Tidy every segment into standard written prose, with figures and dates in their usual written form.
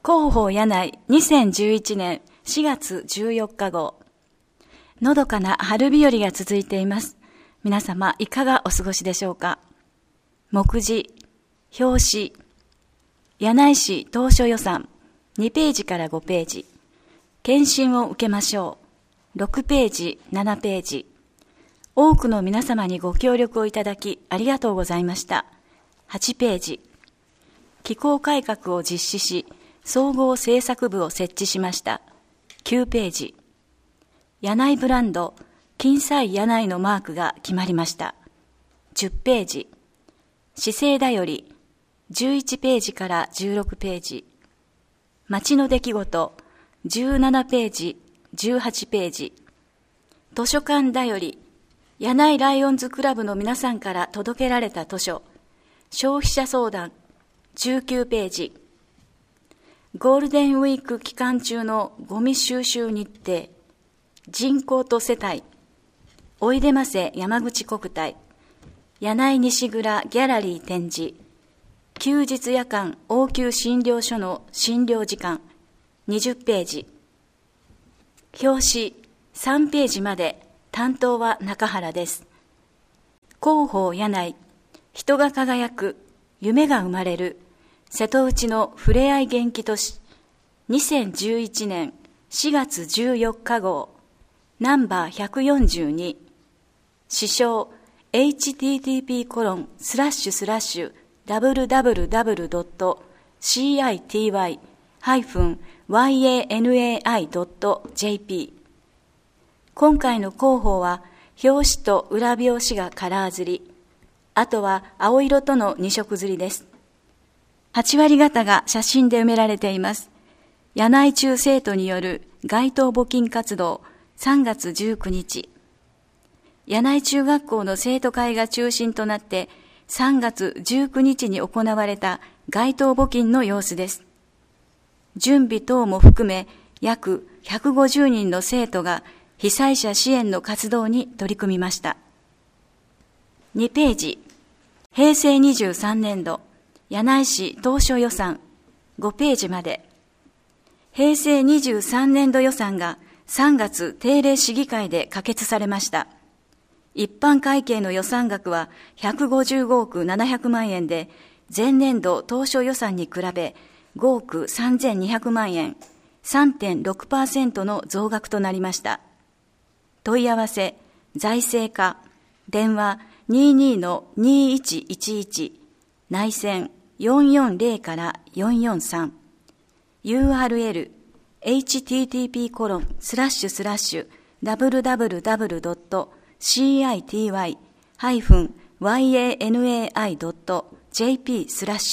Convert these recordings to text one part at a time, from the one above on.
広報柳井2011年4月14日号。のどかな春日和が続いています。皆様いかがお過ごしでしょうか。目次、表紙、柳井市当初予算2ページから5ページ。検診を受けましょう。6ページ、7ページ。多くの皆様にご協力をいただきありがとうございました。8ページ。機構改革を実施し、総合政策部を設置しました。9ページ。柳井ブランド、金彩柳井のマークが決まりました。10ページ。市政だより、11ページから16ページ。町の出来事、17ページ、18ページ。図書館だより、柳井ライオンズクラブの皆さんから届けられた図書、消費者相談、19ページ。ゴールデンウィーク期間中のゴミ収集日程、人口と世帯、おいでませ山口国体、柳井西蔵ギャラリー展示、休日夜間応急診療所の診療時間、20ページ。表紙3ページまで、担当は中原です。広報柳井、人が輝く、夢が生まれる、瀬戸内のふれあい元気都市、2011年4月14日号、ナンバー142、支障 http://www.city-yanai.jp。 今回の広報は表紙と裏表紙がカラー刷り、あとは青色との2色刷りです。8割方が写真で埋められています。柳井中生徒による街頭募金活動3月19日。柳井中学校の生徒会が中心となって3月19日に行われた街頭募金の様子です。準備等も含め約150人の生徒が被災者支援の活動に取り組みました。2ページ。平成23年度柳井市当初予算5ページまで。平成23年度予算が3月定例市議会で可決されました。一般会計の予算額は155億700万円で、前年度当初予算に比べ5億3200万円、3.6% の増額となりました。問い合わせ、財政課、電話22-2111、内線440から443、URL http://www.city-yanai.jp/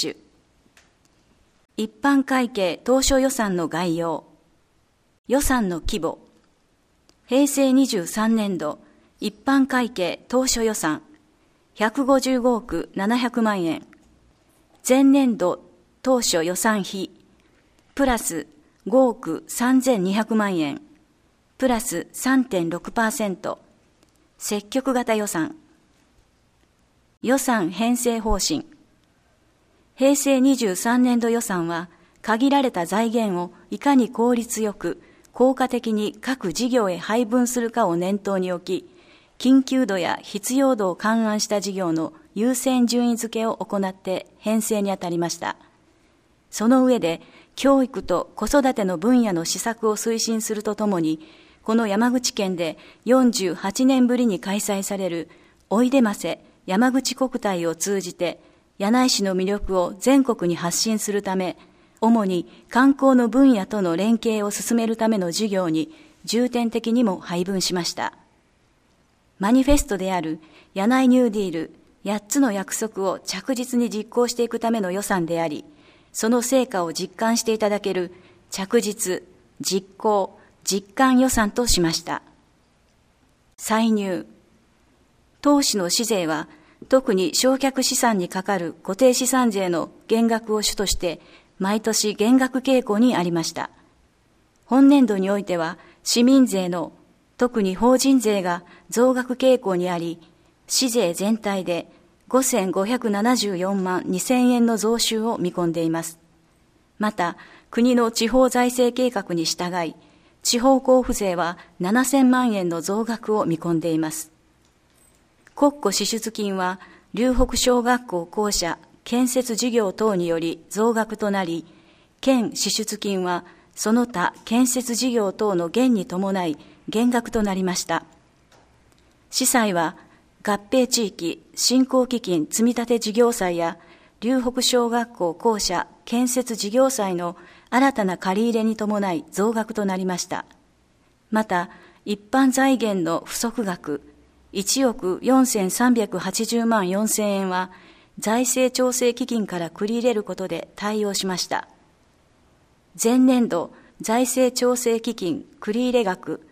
一般会計当初予算の概要。予算の規模。平成23年度一般会計当初予算155億700万円。前年度当初予算費プラス5億3200万円プラス 3.6%。 積極型予算。予算編成方針。平成23年度予算は限られた財源をいかに効率よく効果的に各事業へ配分するかを念頭に置き、緊急度や必要度を勘案した事業の優先順位付けを行って編成にあたりました。その上で教育と子育ての分野の施策を推進するとともに、この山口県で48年ぶりに開催されるおいでませ山口国体を通じて柳井市の魅力を全国に発信するため、主に観光の分野との連携を進めるための事業に重点的にも配分しました。マニフェストである柳井ニューディール8つの約束を着実に実行していくための予算であり、その成果を実感していただける着実、実行、実感予算としました。歳入。当市の市税は特に償却資産にかかる固定資産税の減額を主として毎年減額傾向にありました。本年度においては市民税の特に法人税が増額傾向にあり、市税全体で5574万2000円の増収を見込んでいます。また国の地方財政計画に従い、地方交付税は7000万円の増額を見込んでいます。国庫支出金は、龍北小学校校舎建設事業等により増額となり、県支出金はその他建設事業等の減に伴い減額となりました。司祭は合併地域振興基金積立事業債や龍北小学校校舎建設事業債の新たな借り入れに伴い増額となりました。また、一般財源の不足額1億4380万4000円は財政調整基金から繰り入れることで対応しました。前年度財政調整基金繰り入れ額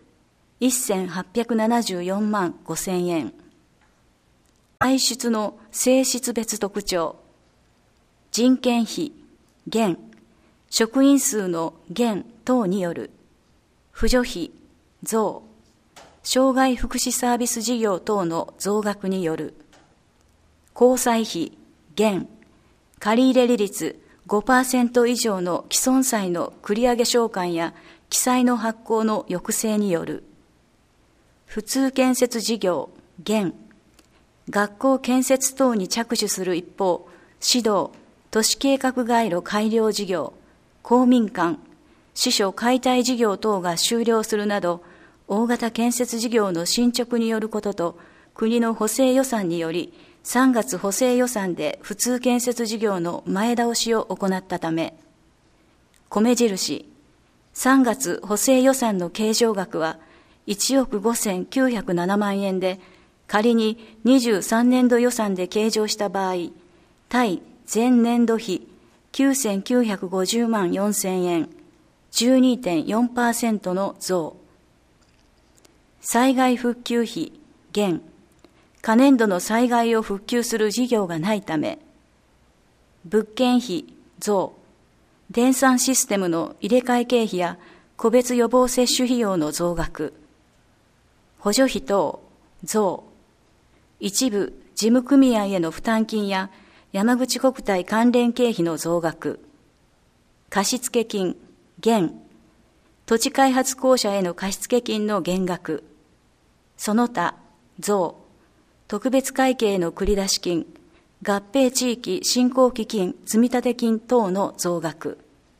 1874万5000円。歳出の性質別特徴。人件費減、職員数の減等による。扶助費増、障害福祉サービス事業等の増額による。交際費減、借入利率5% 以上の既存債の繰り上げ償還や記載の発行の抑制による。普通建設事業減、学校建設等に着手する一方、指導、都市計画概路改良事業、公民館、支所解体事業等が終了するなど、大型建設事業の進捗によることと、国の補正予算により、3月補正予算で普通建設事業の前倒しを行ったため、米印、3月補正予算の計上額は1億5907万円で、仮に23年度予算で計上した場合、対前年度比9950万4000円、12.4% の増。災害復旧費減、可年度の災害を復旧する事業がないため、物件費増、電算システムの入れ替え経費や個別予防接種費用の増額、補助費等増、一部事務組合への負担金や山口国体関連経費の増額、貸付金減、土地開発公社への貸付金の減額、その他増、特別会計の繰出金、合併地域振興基金積立金等の増額。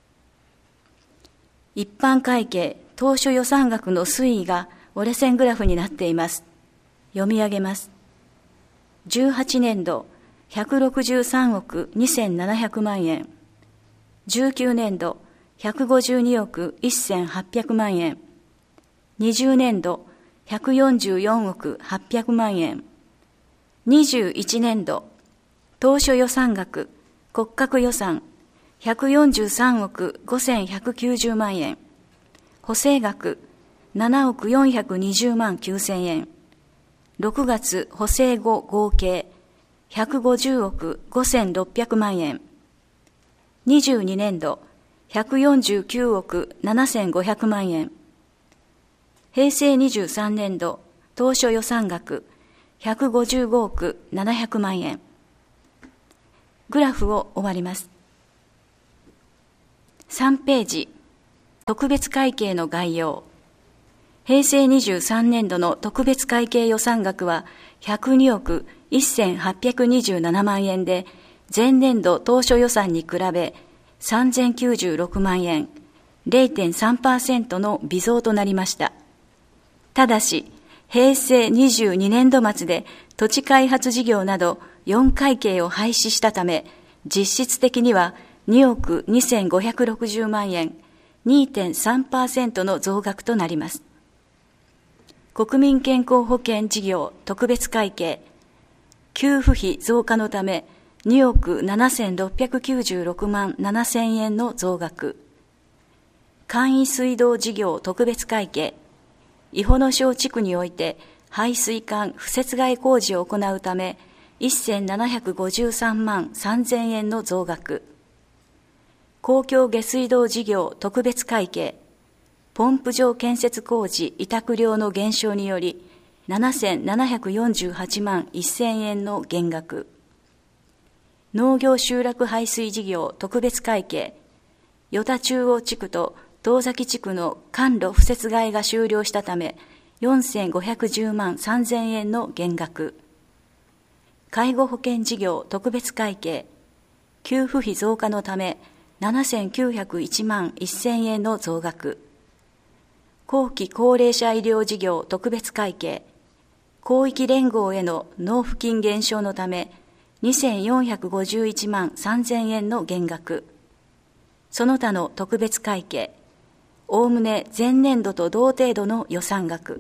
一般会計当初予算額の推移が折れ線グラフになっています。読み上げます。18年度163億2700万円、19年度152億1800万円、20年度144億800万円、21年度当初予算額骨格予算143億5190万円、補正額7億420万9000円、6月補正後合計150億5600万円、22年度149億7500万円、平成23年度当初予算額155億700万円。グラフを終わります。3ページ、特別会計の概要。平成23年度の特別会計予算額は102億1827万円で、前年度当初予算に比べ3096万円、0.3% の微増となりました。ただし、平成22年度末で土地開発事業など4会計を廃止したため、実質的には2億2560万円、2.3% の増額となります。国民健康保険事業特別会計、給付費増加のため2億7696万7000円の増額。簡易水道事業特別会計、伊保野小地区において排水管敷設替え工事を行うため1753万3000円の増額。公共下水道事業特別会計、ポンプ場建設工事委託料の減少により7748万1000円の減額。農業集落排水事業特別会計、 与田中央地区と東崎地区の管路敷設替えが終了したため、4510万3000円の減額。介護保険事業特別会計、給付費増加のため7901万1000円の増額。後期高齢者医療事業特別会計、広域連合への納付金減少のため2451万3000円の減額。その他の特別会計、おおむね前年度と同程度の予算額。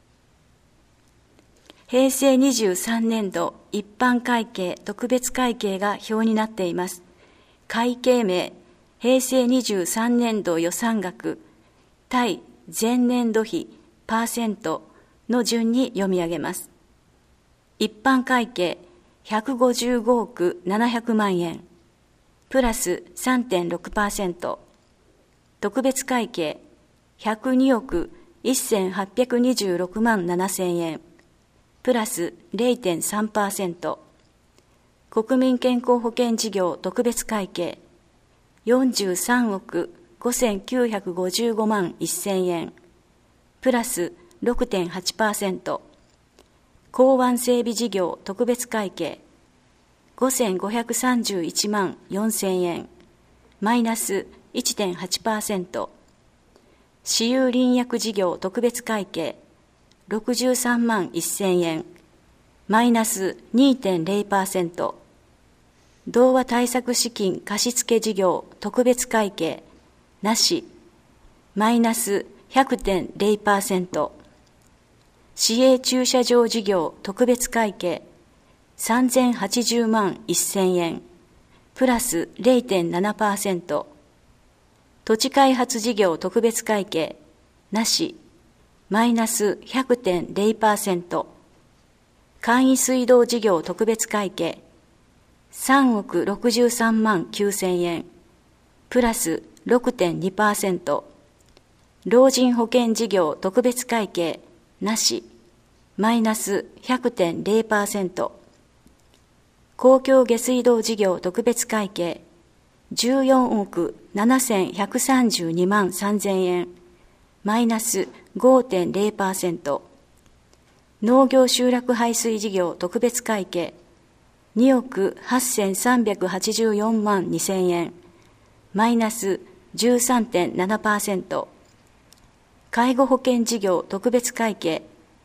平成23年度一般会計特別会計が表になっています。会計名、平成23年度予算額、対前年度比パーセントの順に読み上げます。一般会計155億700万円、プラス 3.6%。特別会計102億1826万7000円、プラス 0.3%。国民健康保険事業特別会計43億5955万1000円、プラス 6.8%。港湾整備事業特別会計5531万4000円、マイナス 1.8%。私有林薬事業特別会計63万1000円、マイナス 2.0%。童話対策資金貸付事業特別会計なし、マイナス 100.0%。市営駐車場事業特別会計3080万1000円、プラス 0.7%。土地開発事業特別会計なし、マイナス 100.0%。簡易水道事業特別会計3億63万9000円、プラス 6.2%。老人保険事業特別会計なし、マイナス 100.0%。公共下水道事業特別会計14億7132万3000円、マイナス 5.0%。農業集落排水事業特別会計2億8384万2000円、マイナス 13.7%。介護保険事業特別会計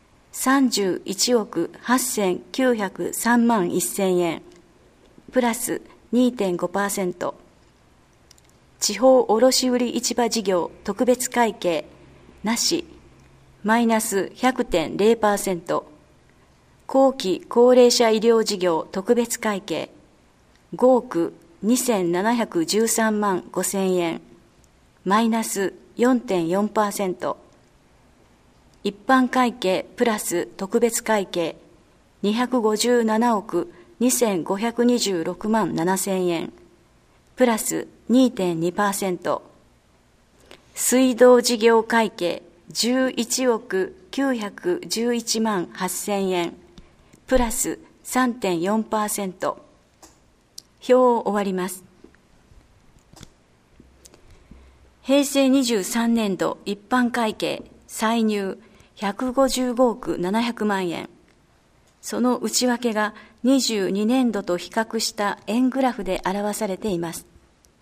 31億8903万1000円、プラス 2.5%。地方卸売市場事業特別会計なし、マイナス 100.0%。後期高齢者医療事業特別会計5億2713万5000円、マイナス 4.4%。一般会計プラス特別会計257億2526万7000円、プラス 2.2%。水道事業会計11億911万8000円、プラス 3.4%。表を終わります。平成23年度一般会計歳入155億700万円。その内訳が22年度と比較した円グラフで表されています。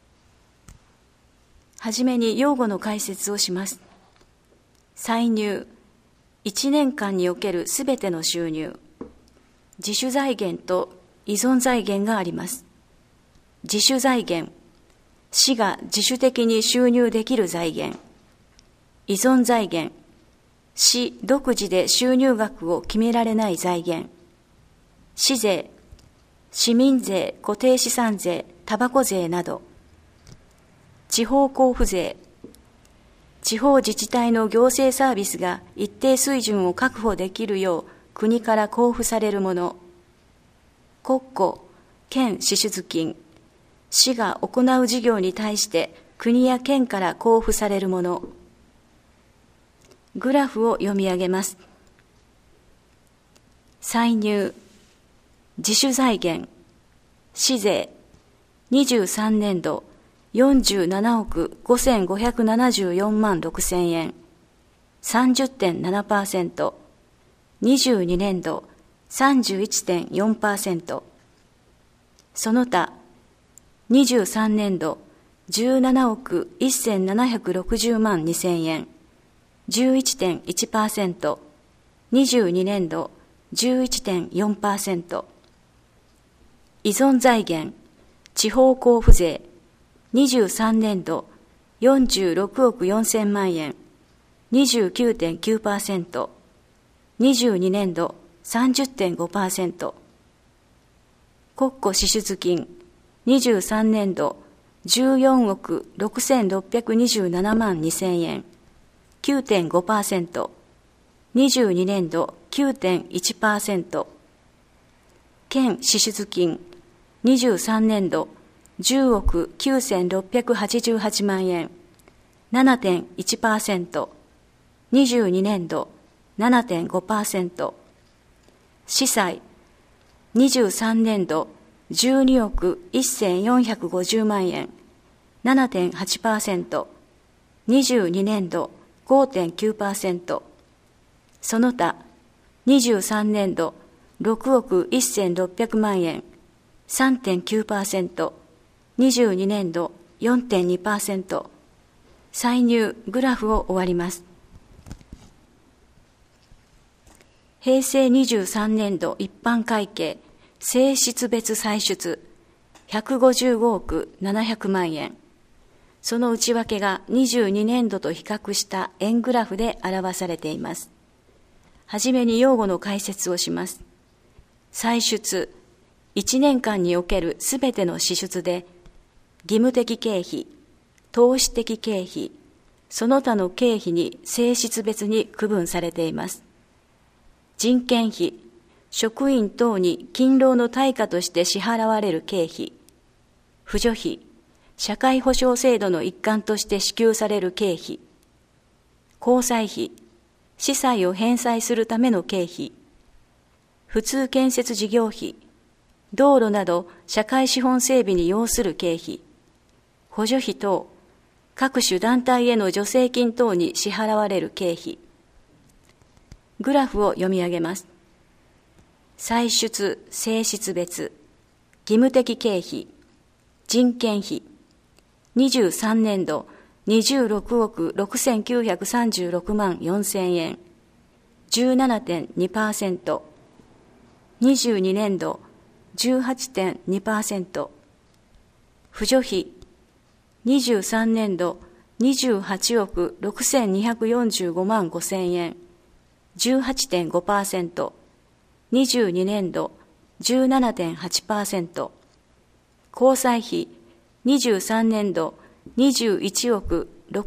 はじめに用語の解説をします。歳入、1年間におけるすべての収入。自主財源と依存財源があります。自主財源、市が自主的に収入できる財源。依存財源、市独自で収入額を決められない財源。市税、市民税、固定資産税、たばこ税など。地方交付税、地方自治体の行政サービスが一定水準を確保できるよう国から交付されるもの。国庫、県支出金、市が行う事業に対して国や県から交付されるもの。グラフを読み上げます。歳入、自主財源、市税、23年度 47億5574万6000円、30.7%、22年度 31.4%、その他、23年度17億1760万2000円、11.1%、22年度 11.4%、依存財源、地方交付税、23年度46億4000万円、29.9%、22年度 30.5%、国庫支出金、23年度14億6627万2000円、9.5%、22年度 9.1%、県支出金、23年度10億9688万円、7.1%、22年度 7.5%、司祭、23年度12億1450万円、7.8%、22年度 5.9%、その他、23年度6億1600万円、3.9%、22年度 4.2%、歳入グラフを終わります。平成23年度一般会計性質別歳出155億700万円。その内訳が22年度と比較した円グラフで表されています。はじめに用語の解説をします。歳出、1年間におけるすべての支出で、義務的経費、投資的経費、その他の経費に性質別に区分されています。人件費、職員等に勤労の対価として支払われる経費、扶助費、社会保障制度の一環として支給される経費、交際費、司祭を返済するための経費、普通建設事業費、道路など社会資本整備に要する経費、補助費等、各種団体への助成金等に支払われる経費。グラフを読み上げます。歳出性質別、義務的経費、人件費、23年度26億6936万4000円、17.2%、22年度 18.2%、扶助費、23年度28億6245万5000円、18.5%、22年度 17.8%、交際費、23年度21億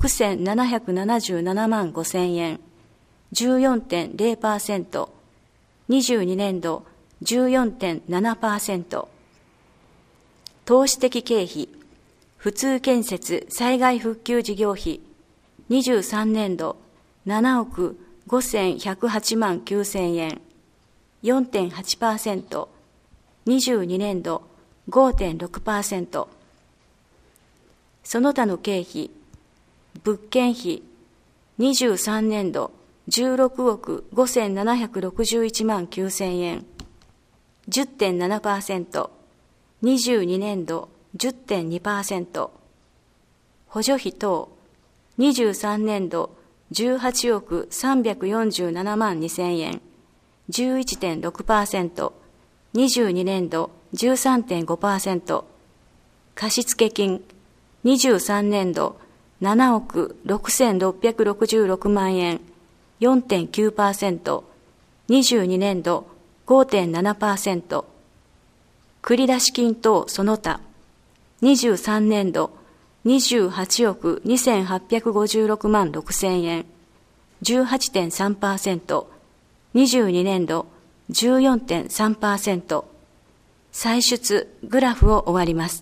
6777万5000円、14.0%、22年度 14.7%、投資的経費、普通建設災害復旧事業費、23年度7億5108万9000円、4.8%、22年度 5.6%、その他の経費、物件費、23年度16億5761万9000円、10.7%、22年度 10.2%、補助費等、23年度18億347万2000円、11.6%、22年度 13.5%、貸付金、23年度7億6666万円、4.9%、22年度 5.7%、繰出金等その他、23年度28億2856万6000円、18.3%、22年度 14.3%、歳出グラフを終わります。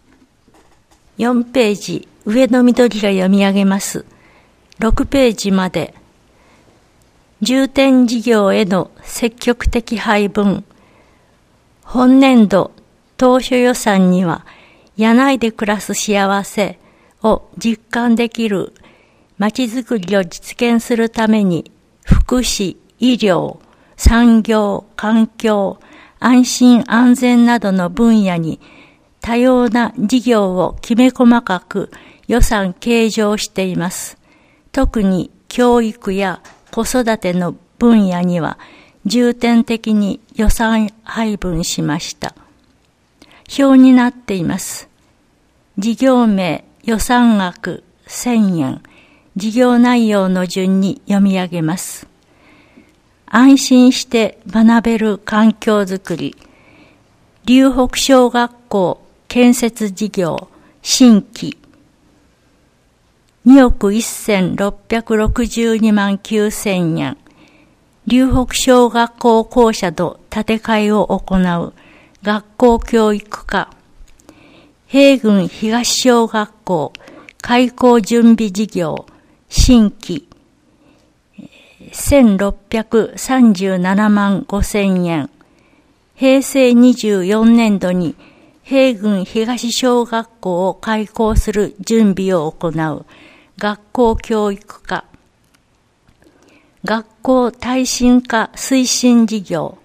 4ページ、上の緑が読み上げます。6ページまで。重点事業への積極的配分。本年度当初予算には柳井で暮らす幸せを実感できるまちづくりを実現するために、福祉、医療、産業、環境、安心安全などの分野に多様な事業をきめ細かく予算計上しています。特に教育や子育ての分野には重点的に予算配分しました。表になっています。事業名、予算額、1000円、事業内容の順に読み上げます。安心して学べる環境づくり、龍北小学校建設事業新規、2億1662万9000円、龍北小学校校舎の建て替えを行う学校教育課、平郡東小学校開校準備事業新規、1637万5000円、平成24年度に平郡東小学校を開校する準備を行う学校教育課、学校耐震化推進事業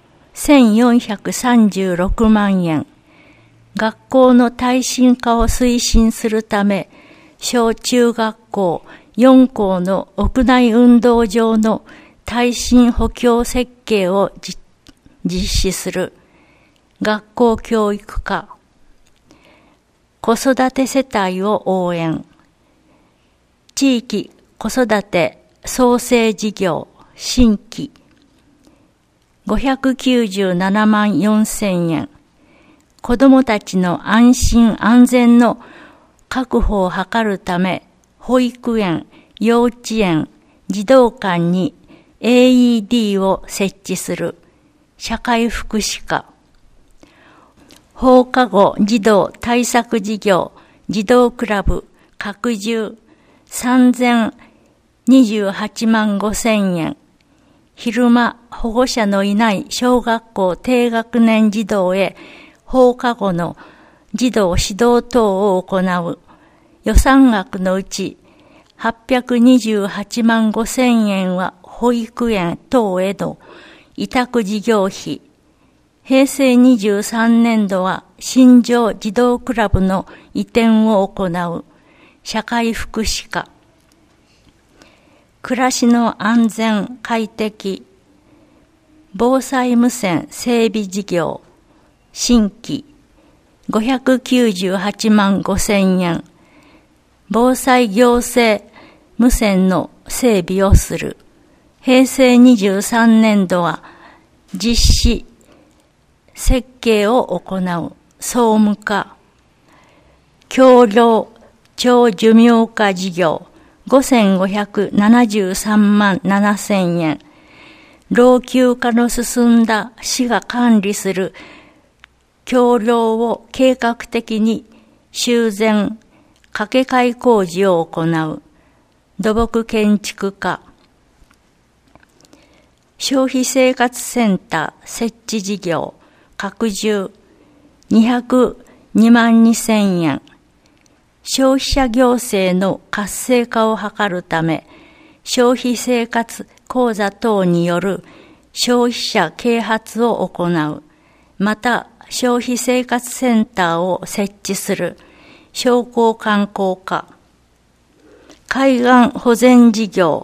1436万円、学校の耐震化を推進するため、小中学校4校の屋内運動場の耐震補強設計を実施する学校教育課、子育て世帯を応援、地域子育て創生事業新規、597万4000円、子どもたちの安心安全の確保を図るため、保育園、幼稚園、児童館に AED を設置する社会福祉課、放課後児童対策事業児童クラブ拡充3028万5000円、昼間保護者のいない小学校低学年児童へ放課後の児童指導等を行う予算額のうち828万5000円は保育園等への委託事業費、平成23年度は新庄児童クラブの移転を行う社会福祉課、暮らしの安全快適防災無線整備事業新規598万5000円、防災行政無線の整備をする。平成23年度は実施設計を行う総務課、橋梁長寿命化事業5573万7000円、老朽化の進んだ市が管理する橋梁を計画的に修繕、架け替え工事を行う土木建築課、消費生活センター設置事業拡充202万2000円、消費者行政の活性化を図るため、消費生活講座等による消費者啓発を行う。また、消費生活センターを設置する商工観光課。海岸保全事業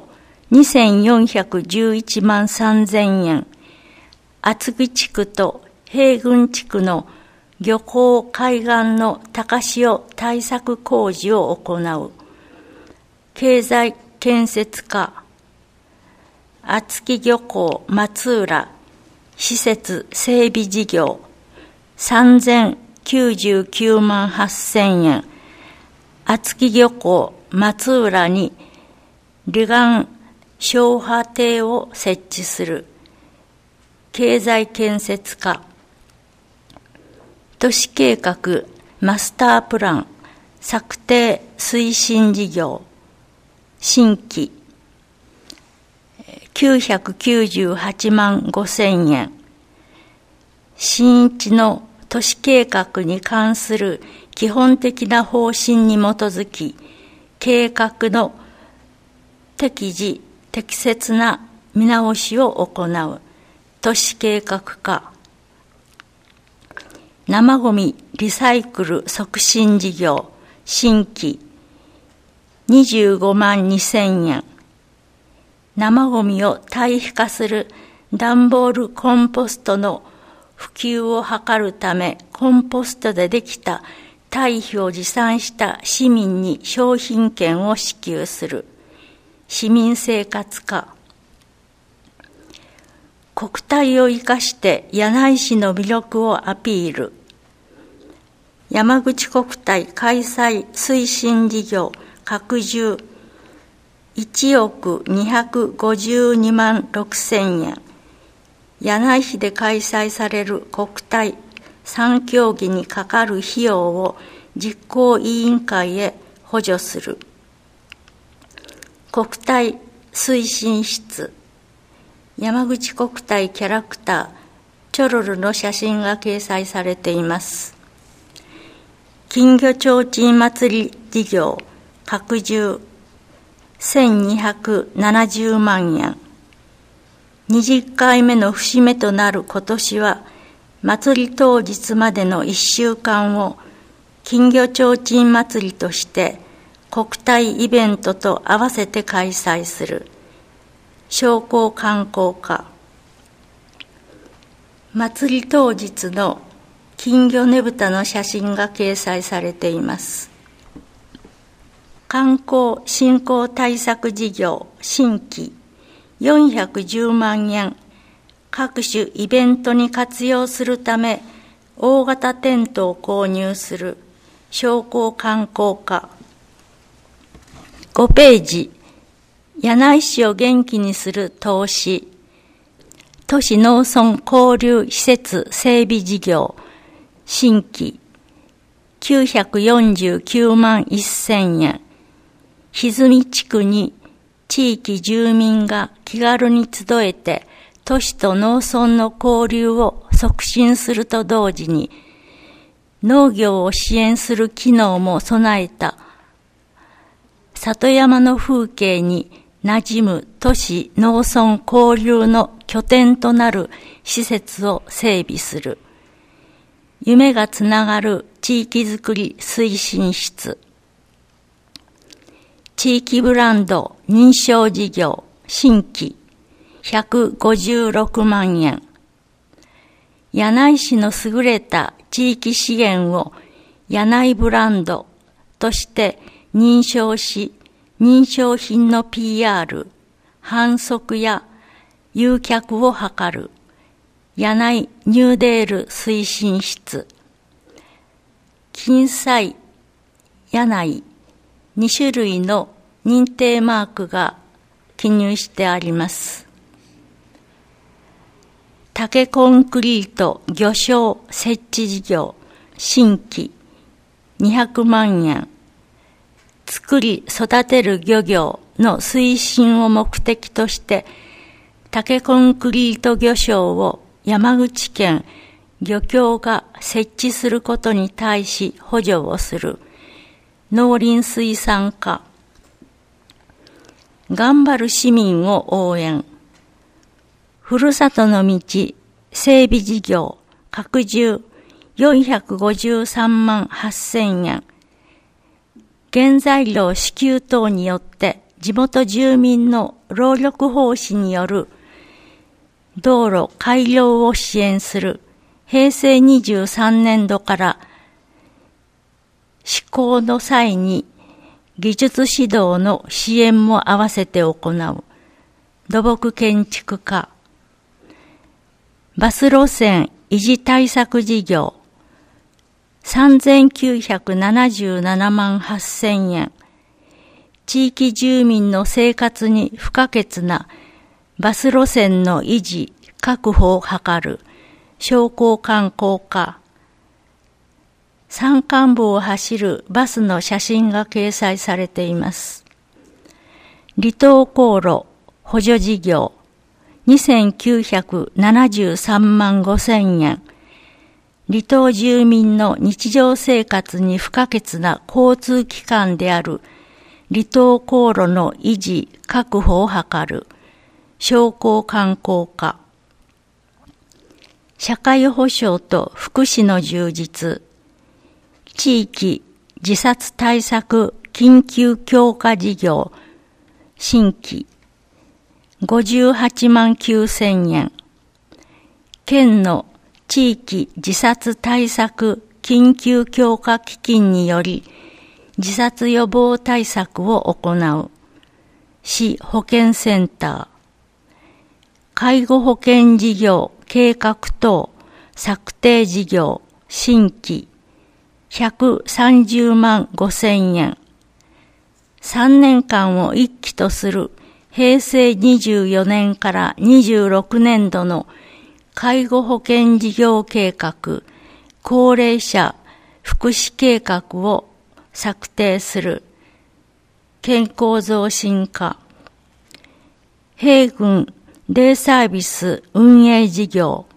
2411万3000円。厚木地区と平郡地区の漁港海岸の高潮対策工事を行う。経済建設課。厚木漁港松浦施設整備事業3099万8000円。厚木漁港松浦に離岸消波堤を設置する。経済建設課。都市計画マスタープラン策定推進事業新規998万5000円。新一の都市計画に関する基本的な方針に基づき、計画の適時適切な見直しを行う都市計画課、生ごみリサイクル促進事業新規25万2000円、生ごみを堆肥化する段ボールコンポストの普及を図るため、コンポストでできた堆肥を持参した市民に商品券を支給する市民生活課、国体を生かして柳井市の魅力をアピール、山口国体開催推進事業拡充1億252万6000円、柳井市で開催される国体3競技にかかる費用を実行委員会へ補助する。国体推進室、山口国体キャラクターチョロルの写真が掲載されています。金魚ちょうちん祭り事業拡充1270万円。20回目の節目となる今年は、祭り当日までの1週間を金魚ちょうちん祭りとして国体イベントと合わせて開催する商工観光課。祭り当日の金魚ねぶたの写真が掲載されています。観光振興対策事業新規410万円、各種イベントに活用するため大型テントを購入する商工観光課。5ページ、柳井市を元気にする投資都市農村交流施設整備事業新規949万1000円。歪み地区に地域住民が気軽に集えて都市と農村の交流を促進すると同時に農業を支援する機能も備えた里山の風景に馴染む都市農村交流の拠点となる施設を整備する。夢がつながる地域づくり推進室。地域ブランド認証事業新規156万円。柳井市の優れた地域資源を柳井ブランドとして認証し、認証品の PR、販促や誘客を図る柳井ニューデール推進室。金彩柳井2種類の認定マークが記入してあります。竹コンクリート魚礁設置事業新規200万円。作り育てる漁業の推進を目的として竹コンクリート魚礁を山口県漁協が設置することに対し補助をする農林水産課。頑張る市民を応援。ふるさとの道整備事業拡充453万8000円。原材料支給等によって地元住民の労力奉仕による道路改良を支援する平成23年度から施行の際に技術指導の支援も合わせて行う土木建築課。バス路線維持対策事業3977万8000円。地域住民の生活に不可欠なバス路線の維持確保を図る商工観光課。山間部を走るバスの写真が掲載されています。離島航路補助事業2973万5000円。 離島住民の日常生活に不可欠な交通機関である離島航路の維持・確保を図る商工観光課、社会保障と福祉の充実、地域自殺対策緊急強化事業新規58万9000円、県の地域自殺対策緊急強化基金により自殺予防対策を行う市保健センター、介護保険事業計画等策定事業新規130万5000円、3年間を1期とする平成24年から26年度の介護保険事業計画、高齢者福祉計画を策定する健康増進課、平郡デイサービス運営事業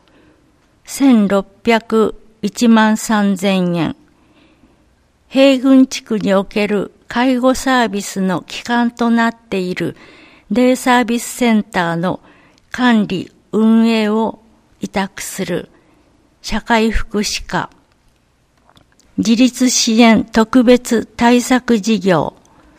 1601万3000円、平郡地区における介護サービスの基幹となっているデイサービスセンターの管理運営を委託する社会福祉課、自立支援特別対策事業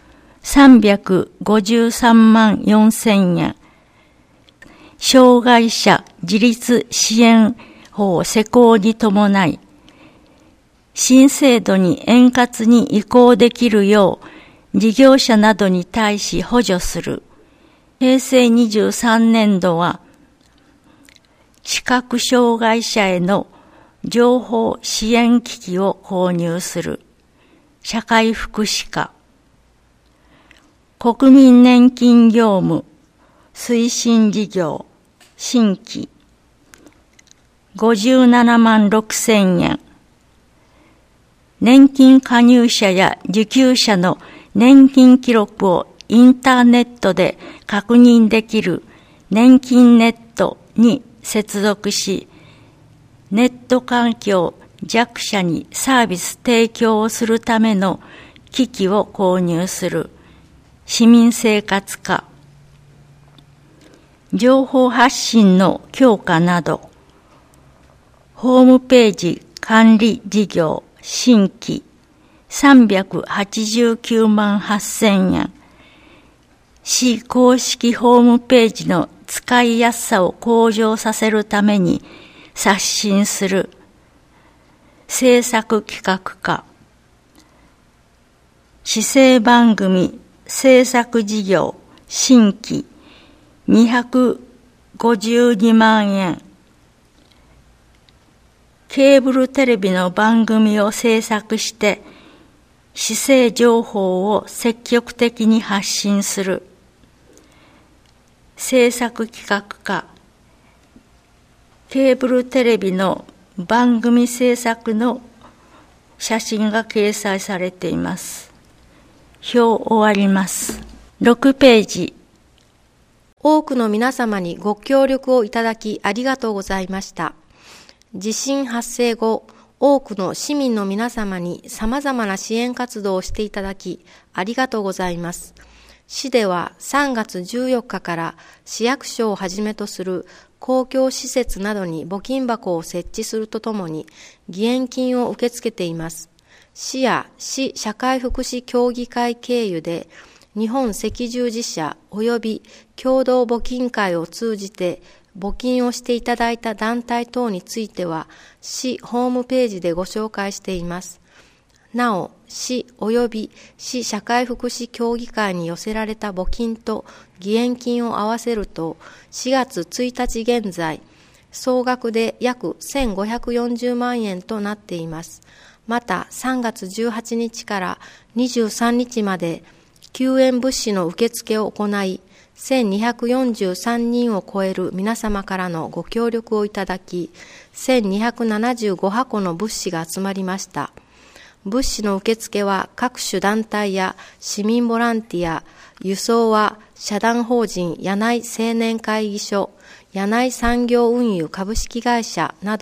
353万4000円、障害者自立支援法施行に伴い、新制度に円滑に移行できるよう事業者などに対し補助する平成23年度は視覚障害者への情報支援機器を購入する社会福祉課、国民年金業務推進事業新規57万6000円、年金加入者や受給者の年金記録をインターネットで確認できる年金ネットに接続し、ネット環境弱者にサービス提供をするための機器を購入する市民生活課、情報発信の強化など、ホームページ管理事業新規389万8000円、市公式ホームページの使いやすさを向上させるために刷新する制作企画課、市政番組制作事業新規252万円、ケーブルテレビの番組を制作して市政情報を積極的に発信する制作企画課、ケーブルテレビの番組制作の写真が掲載されています。表終わります。6ページ。 多くの皆様にご協力をいただきありがとうございました。地震発生後、多くの市民の皆様に様々な支援活動をしていただきありがとうございます。市では3月14日から市役所をはじめとする公共施設などに募金箱を設置するとともに義援金を受け付けています。市や市社会福祉協議会経由で日本赤十字社及び共同募金会を通じて募金をしていただいた団体等については市ホームページでご紹介しています。なお、市及び市社会福祉協議会に寄せられた募金と義援金を合わせると4月1日現在、総額で約1540万円となっています。また3月18日から23日まで救援物資の受付を行い、1243人を超える皆様からのご協力をいただき、1275箱の物資が集まりました。物資の受付は各種団体や市民ボランティア、輸送は社団法人柳井青年会議所、柳井産業運輸株式会社など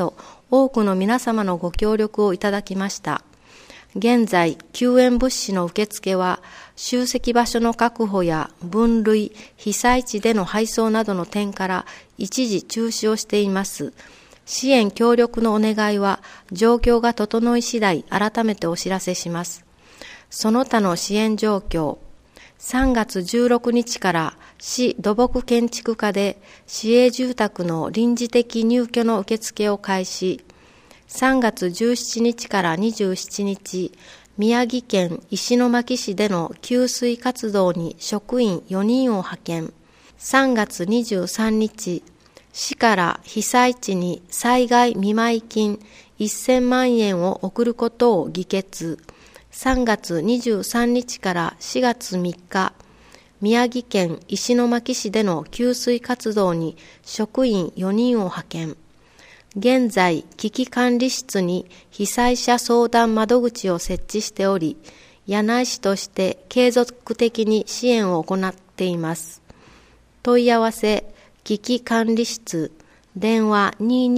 多くの皆様のご協力をいただきました。現在、救援物資の受付は、集積場所の確保や分類、被災地での配送などの点から一時中止をしています。支援協力のお願いは、状況が整い次第、改めてお知らせします。その他の支援状況。3月16日から市土木建築課で市営住宅の臨時的入居の受付を開始。3月17日から27日、宮城県石巻市での給水活動に職員4人を派遣。3月23日、市から被災地に災害見舞金1000万円を送ることを議決。3月23日から4月3日、宮城県石巻市での給水活動に職員4人を派遣。現在、危機管理室に被災者相談窓口を設置しており、柳井市として継続的に支援を行っています。問い合わせ、危機管理室、電話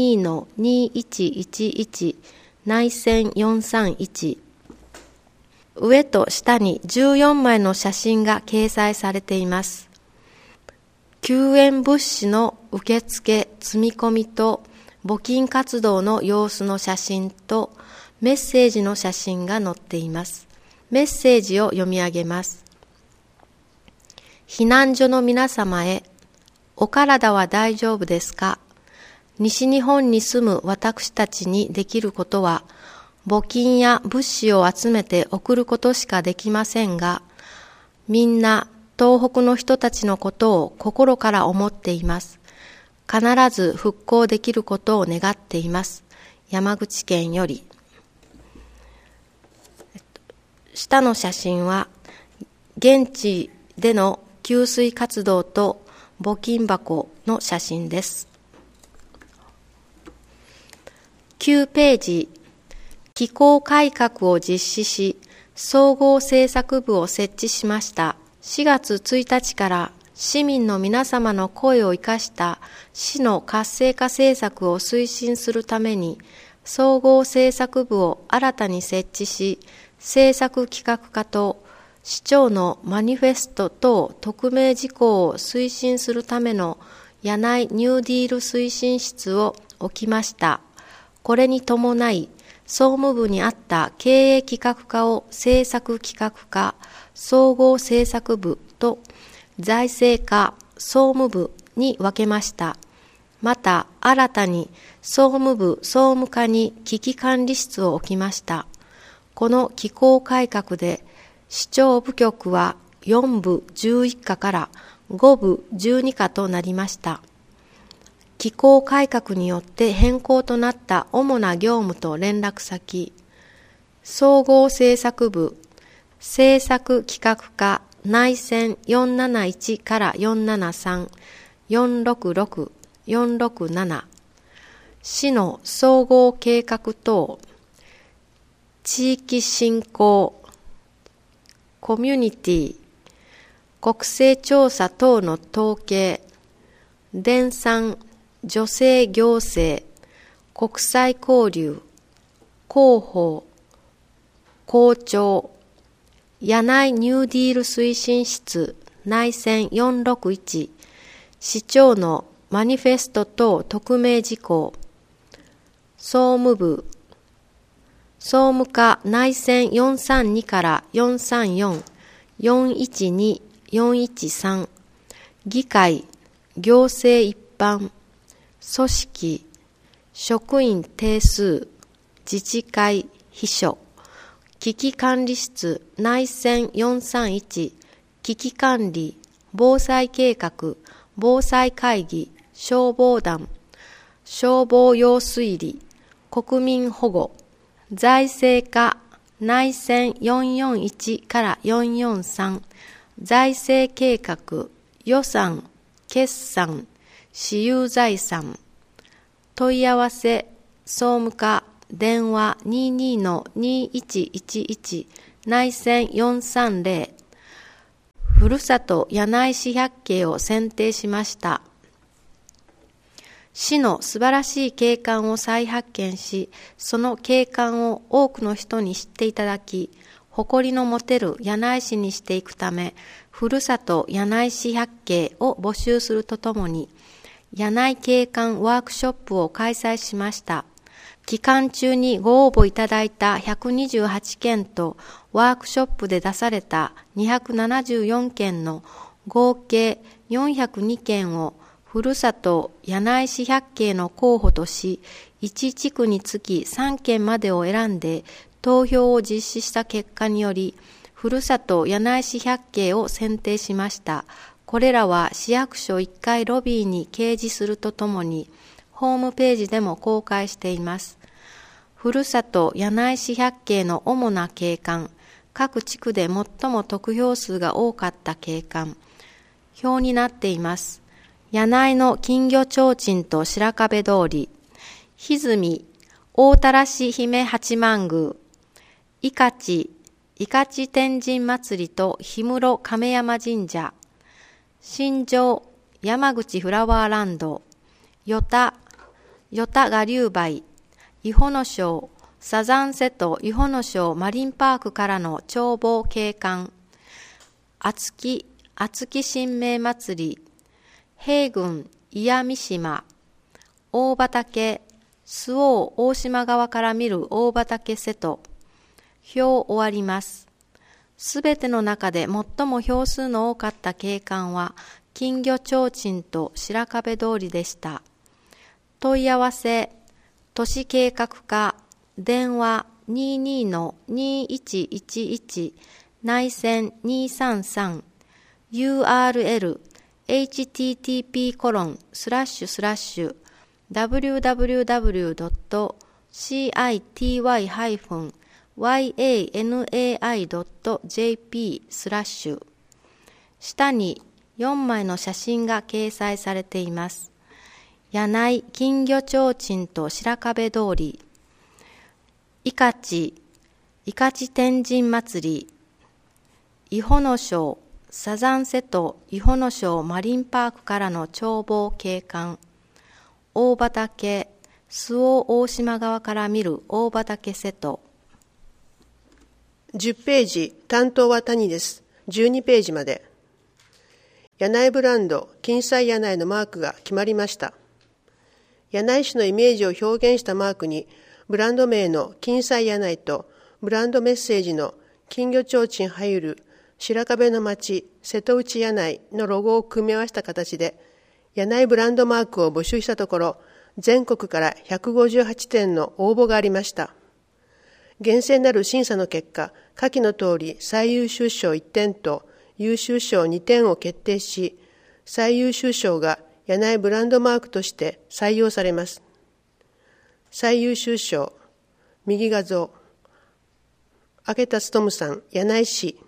22-2111 内線431。上と下に14枚の写真が掲載されています。救援物資の受付、積み込みと募金活動の様子の写真とメッセージの写真が載っています。メッセージを読み上げます。避難所の皆様へ、お体は大丈夫ですか？西日本に住む私たちにできることは、募金や物資を集めて送ることしかできませんが、みんな東北の人たちのことを心から思っています。必ず復興できることを願っています。山口県より。下の写真は、現地での給水活動と募金箱の写真です。9ページ、機構改革を実施し、総合政策部を設置しました。4月1日から市民の皆様の声を生かした市の活性化政策を推進するために、総合政策部を新たに設置し、政策企画課と市長のマニフェスト等特命事項を推進するための柳井ニューディール推進室を置きました。これに伴い、総務部にあった経営企画課を政策企画課、総合政策部と財政課、総務部に分けました。また、新たに総務部総務課に危機管理室を置きました。この機構改革で、市長部局は4部11課から5部12課となりました。機構改革によって変更となった主な業務と連絡先、総合政策部、政策企画課、内線471から473、466、467、市の総合計画等、地域振興、コミュニティ、国勢調査等の統計、電産、女性行政、国際交流、広報、校長、柳井ニューディール推進室内線461、市長のマニフェスト等特命事項、総務部、総務課内線432から434、412、413、議会、行政一般、組織、職員定数、自治会、秘書、危機管理室内線431、危機管理、防災計画、防災会議、消防団、消防用水理、国民保護、財政課内線441から443、財政計画、予算、決算、私有財産、問い合わせ、総務課、電話 22-2111 内線430、ふるさと柳井市百景を選定しました。 市の素晴らしい景観を再発見し、その景観を多くの人に知っていただき、誇りの持てる柳井市にしていくため、ふるさと柳井市百景を募集するとともに、柳井景観ワークショップを開催しました。期間中にご応募いただいた128件と、ワークショップで出された274件の合計402件を、ふるさと柳井市百景の候補とし、1地区につき3件までを選んで投票を実施した結果により、ふるさと柳井市百景を選定しました。これらは市役所1階ロビーに掲示するとともに、ホームページでも公開しています。ふるさと柳井市百景の主な景観、各地区で最も得票数が多かった景観、表になっています。柳井の金魚提灯と白壁通り、歪み、大田良姫八幡宮、伊勝天神祭りと氷室亀山神社、新庄山口フラワーランド、与田我流梅、伊保の庄、サザン瀬戸伊保の庄マリンパークからの眺望景観、厚木神明祭り、平郡岩見島、大畑、周防大島側から見る大畑瀬戸、票終わります。すべての中で最も票数の多かった景観は、金魚提灯と白壁通りでした。問い合わせ、都市計画課、電話 22-2111 内線233 URL http://www.city-yanai.jp/ 下に4枚の写真が掲載されています。柳井金魚提灯と白壁通り、伊勝天神祭り、伊保の庄、サザン瀬戸伊保の庄マリンパークからの眺望景観、大畑、周防大島側から見る大畑瀬戸。 10ページ、担当は谷です。12ページまで。柳井ブランド、金彩柳井のマークが決まりました。柳井市のイメージを表現したマークに、ブランド名の金彩柳井と、ブランドメッセージの金魚提灯入る白壁の町、瀬戸内柳井のロゴを組み合わせた形で、柳井ブランドマークを募集したところ、全国から158点の応募がありました。厳正なる審査の結果、下記の通り最優秀賞1点と優秀賞2点を決定し、最優秀賞が柳井ブランドマークとして採用されます。最優秀賞、右画像、明田勉さん、柳井市。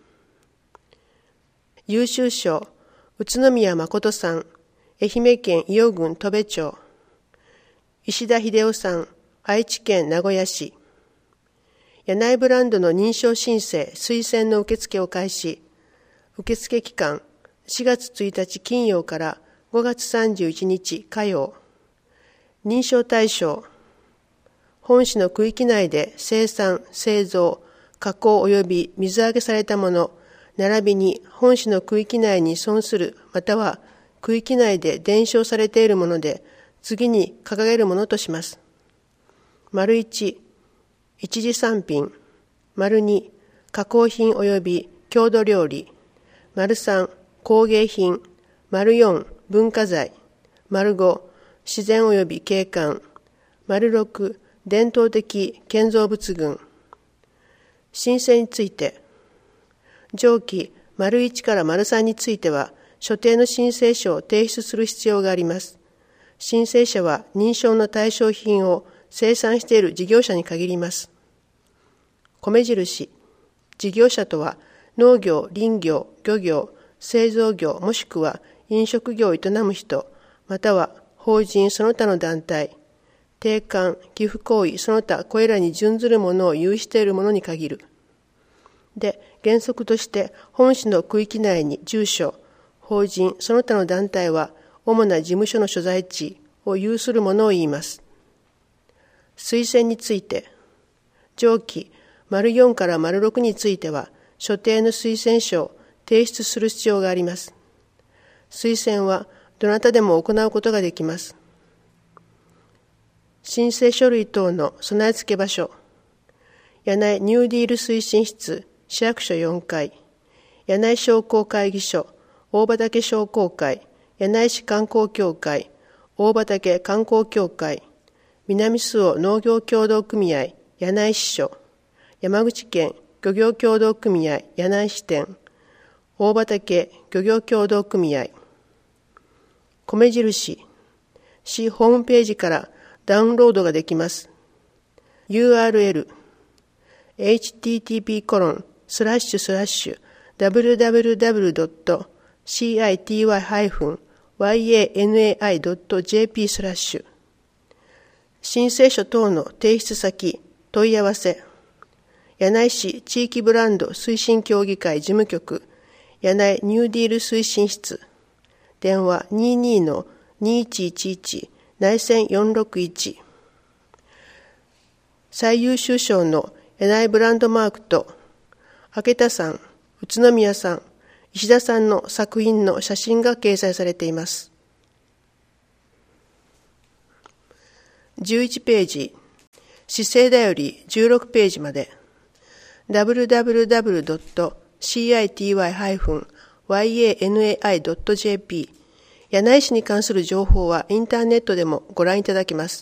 優秀賞、宇都宮誠さん、愛媛県伊予郡戸部町。石田秀夫さん、愛知県名古屋市。柳井ブランドの認証申請、推薦の受付を開始。受付期間、4月1日金曜から5月31日火曜。認証対象、本市の区域内で生産、製造、加工及び水揚げされたもの、並びに本市の区域内に存する、または区域内で伝承されているもので、次に掲げるものとします。丸1、一次産品。丸2、加工品及び郷土料理。丸3、工芸品。丸4、文化財。丸5、自然及び景観。丸6、伝統的建造物群。申請について、上記丸1から丸3については、所定の申請書を提出する必要があります。申請者は認証の対象品を生産している事業者に限ります。米印、事業者とは農業、林業、漁業、製造業もしくは飲食業を営む人、または法人その他の団体、定款、寄付行為その他これらに準ずるものを有しているものに限る。で、原則として本市の区域内に住所、法人その他の団体は主な事務所の所在地を有するものを言います。推薦について、上記 �4 から ⑥ については、所定の推薦書を提出する必要があります。推薦はどなたでも行うことができます。申請書類等の備え付け場所、柳井ニューディール推進室、市役所4階、柳井商工会議所、大畑商工会、柳井市観光協会、大畑観光協会、南周防農業協同組合、柳井支所、山口県漁業協同組合、柳井支店、大畑漁業協同組合、米印、市ホームページからダウンロードができます。URL http://www.city-yanai.jp/ 申請書等の提出先、問い合わせ、柳井市地域ブランド推進協議会事務局、柳井ニューディール推進室、電話 22-2111 内線461、最優秀賞の柳井ブランドマークと、明田さん、宇都宮さん、石田さんの作品の写真が掲載されています。11ページ、市政だより16ページまで、www.city-yanai.jp 柳井市に関する情報はインターネットでもご覧いただけます。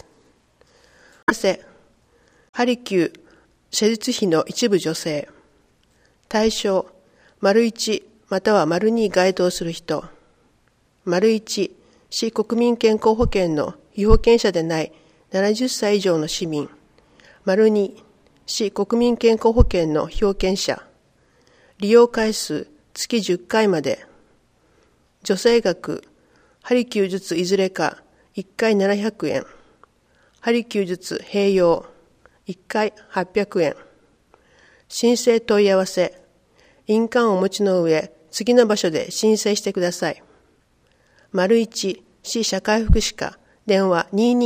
ハリキュー施術費の一部助成。対象、①または②該当する人。①市国民健康保険の被保険者でない70歳以上の市民。②市国民健康保険の被保険者。利用回数月10回まで。助成額、ハリキューずついずれか1回700円。ハリキューずつ併用1回800円。申請問い合わせ。印鑑をお持ちの上、次の場所で申請してください。①市社会福祉課、電話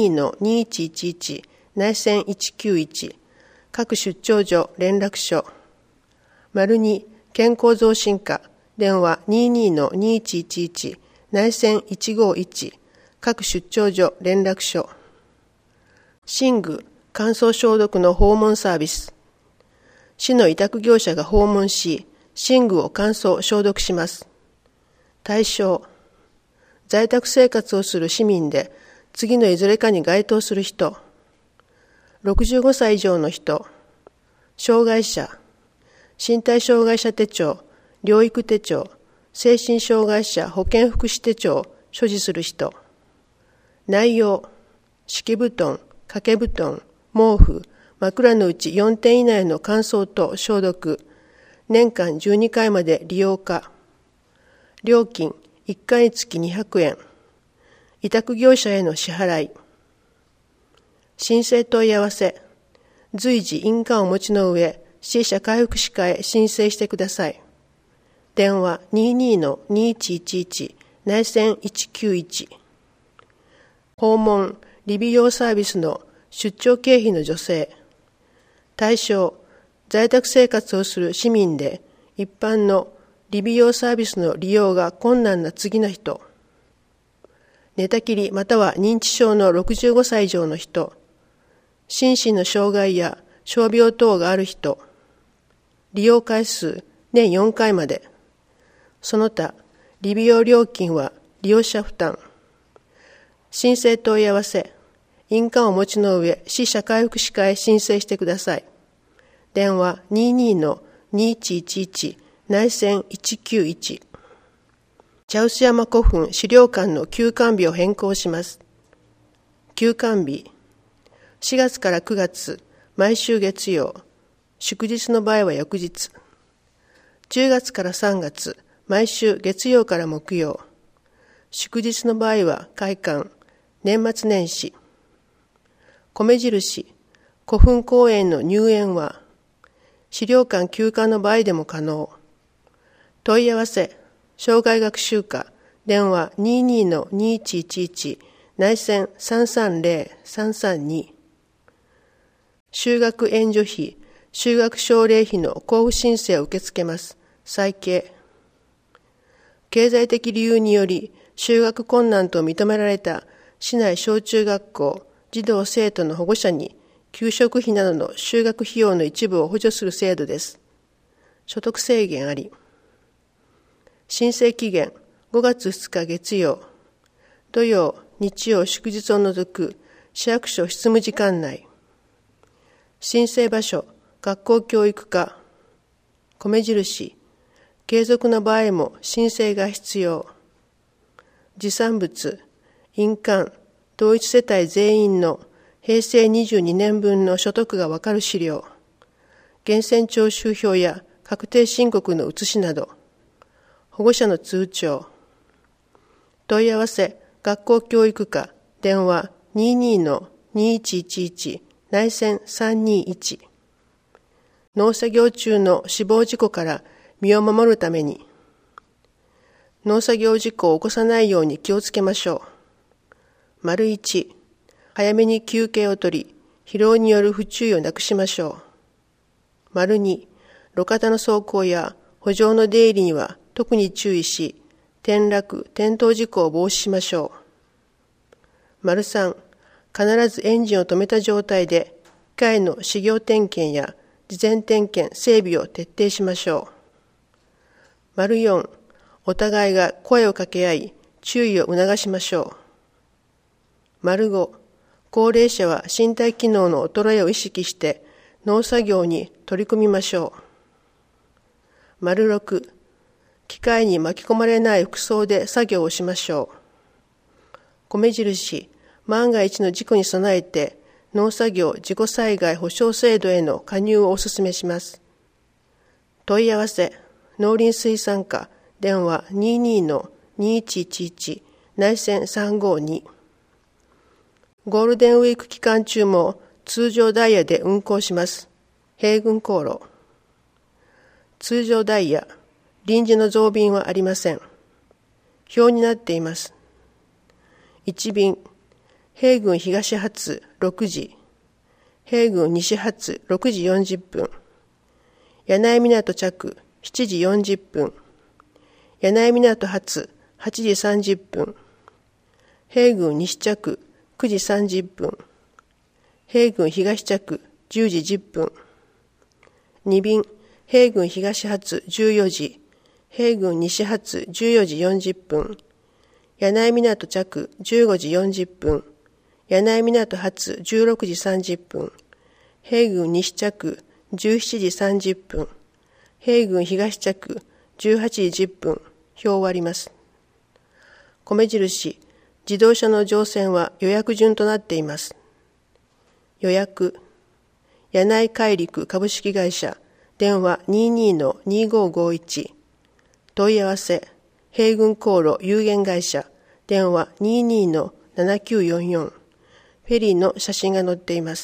22-2111 内線191各出張所連絡所。②健康増進課、電話 22-2111 内線151各出張所連絡所。寝具、乾燥消毒の訪問サービス。市の委託業者が訪問し、寝具を乾燥消毒します。対象、在宅生活をする市民で、次のいずれかに該当する人。65歳以上の人。障害者。身体障害者手帳、療育手帳、精神障害者保健福祉手帳を所持する人。内容、敷布団、掛け布団、毛布、枕のうち4点以内の乾燥と消毒、年間12回まで利用可。料金、1回につき200円。委託業者への支払い。申請問い合わせ。随時印鑑をお持ちの上、市社会福祉課へ申請してください。電話 22-2111 内線191。訪問、理美容サービスの出張経費の助成。対象、在宅生活をする市民で一般の理美容サービスの利用が困難な次の人。寝たきりまたは認知症の65歳以上の人。心身の障害や傷病等がある人。利用回数年4回まで。その他、理美容料金は利用者負担。申請問い合わせ。印鑑をお持ちの上、市社会福祉課へ申請してください。電話 22-2111 内線191。茶臼山古墳資料館の休館日を変更します。休館日。4月から9月、毎週月曜。祝日の場合は翌日。10月から3月、毎週月曜から木曜。祝日の場合は開館。年末年始。米印。古墳公園の入園は、資料館休館の場合でも可能。問い合わせ、生涯学習課、電話 22-2111 内線330-332。修学援助費、修学奨励費の交付申請を受け付けます。再掲。経済的理由により、修学困難と認められた市内小中学校、児童生徒の保護者に、給食費などの修学費用の一部を補助する制度です。所得制限あり。申請期限5月2日月曜。土曜、日曜、祝日を除く市役所執務時間内。申請場所、学校教育課。米印、継続の場合も申請が必要。持産物、印鑑、同一世帯全員の平成22年分の所得がわかる資料。源泉徴収票や確定申告の写しなど。保護者の通帳。問い合わせ、学校教育課、電話 22-2111、内線321。農作業中の死亡事故から身を守るために、農作業事故を起こさないように気をつけましょう。1、早めに休憩を取り、疲労による不注意をなくしましょう。2、路肩の走行や歩道の出入りには特に注意し、転落・転倒事故を防止しましょう。3、必ずエンジンを止めた状態で、機械の始業点検や事前点検・整備を徹底しましょう。4、お互いが声を掛け合い、注意を促しましょう。5、高齢者は身体機能の衰えを意識して農作業に取り組みましょう。6、機械に巻き込まれない服装で作業をしましょう。米印、万が一の事故に備えて農作業事故災害保障制度への加入をお勧めします。問い合わせ、農林水産課、電話 22-2111、内線352。ゴールデンウィーク期間中も通常ダイヤで運行します。平郡航路。通常ダイヤ、臨時の増便はありません。表になっています。1便、平郡東発6時、平郡西発6時40分、柳井港着7時40分、柳井港発8時30分、平郡西着9時30分、平郡東着10時10分、2便、平郡東発14時、平郡西発14時40分、柳井港着15時40分、柳井港発16時30分、平郡西着17時30分、平郡東着18時10分、表を割ります。米印、自動車の乗船は予約順となっています。予約、柳井海陸株式会社、電話 22-2551。問い合わせ、平郡航路有限会社、電話 22-7944。フェリーの写真が載っています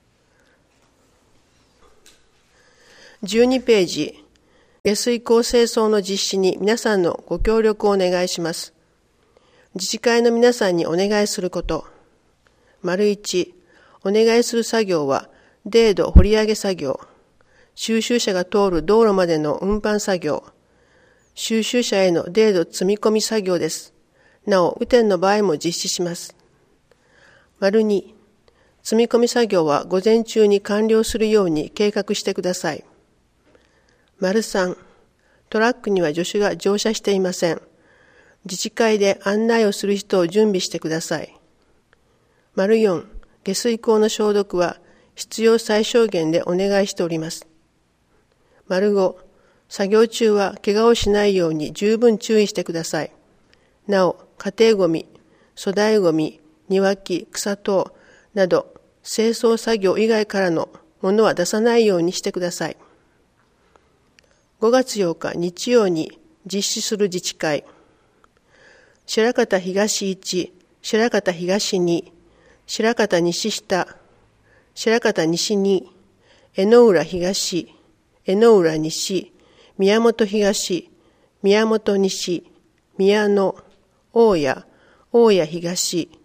。12ページ、下水溝清掃の実施に皆さんのご協力をお願いします。自治会の皆さんにお願いすること。1、お願いする作業は、泥土掘り上げ作業、収集車が通る道路までの運搬作業、収集車への泥土積み込み作業です。なお、雨天の場合も実施します。2、積み込み作業は午前中に完了するように計画してください。3、トラックには助手が乗車していません。自治会で案内をする人を準備してください。4、下水溝の消毒は必要最小限でお願いしております。5、作業中は怪我をしないように十分注意してください。なお、家庭ごみ、粗大ごみ、庭木、草等など清掃作業以外からのものは出さないようにしてください。5月8日日曜に実施する自治会。白方東1、白方東2、白方西下、白方西2、江ノ浦東、江ノ浦西、宮本東、宮本西、宮野、大谷、大谷東、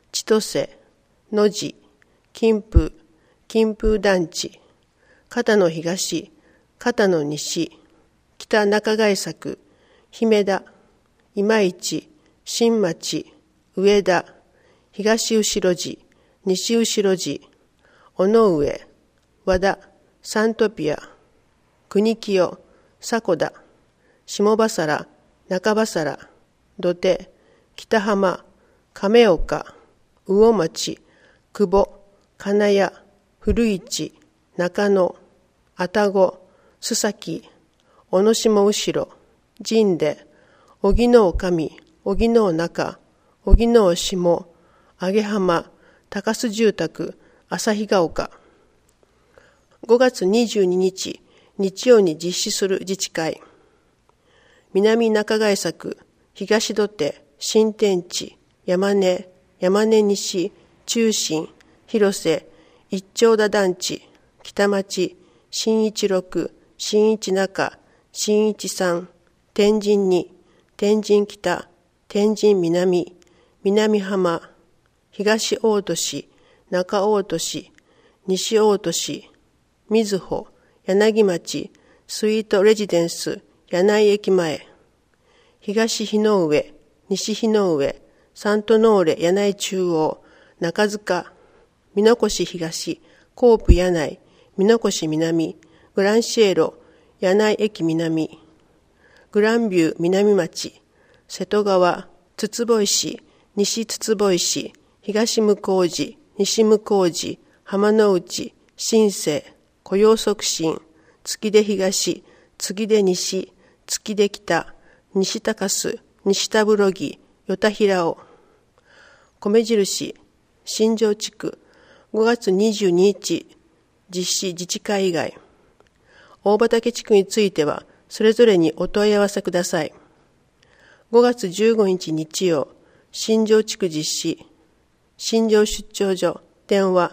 千歳、野地、金峰、金峰団地、片野東、片野西、北中貝作、姫田、今市、新町、上田、東後路寺、西後路寺、尾上、和田、サントピア、国清、迫田、下羽原、中羽原、土手、北浜、亀岡、魚町、久保、金谷、古市、中野、愛宕、須崎、小野下後ろ、神出、荻野上、荻野中、荻野下、揚浜、高須住宅、旭ヶ丘。5月22日、日曜に実施する自治会。南中貝作、東土手、新天地、山根、山根西、中心、広瀬、一丁田団地、北町、新一六、新一中、新一三、天神二、天神北、天神南、南浜、東大都市、中大都市、西大都市、瑞穂、柳町、スイートレジデンス、柳井駅前、東日の上、西日の上、サントノーレ柳井中央、中塚、美濃越東、コープ柳井、美濃越南、グランシエロ、柳井駅南、グランビュー南町、瀬戸川、筒保石、西筒保石、東向寺、西向寺、浜之内、新生、雇用促進、月出東、月出西、月出北、西高洲、西田風呂木、与田平尾、米印、新庄地区、5月22日、実施自治会以外、大畑地区については、それぞれにお問い合わせください。5月15日日曜、新庄地区実施、新庄出張所、電話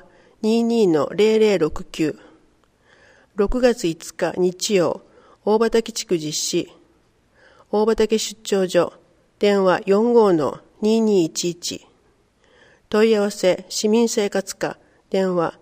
22-0069。6月5日日曜、大畑地区実施、大畑出張所、電話 45-2211。問い合わせ、市民生活課、電話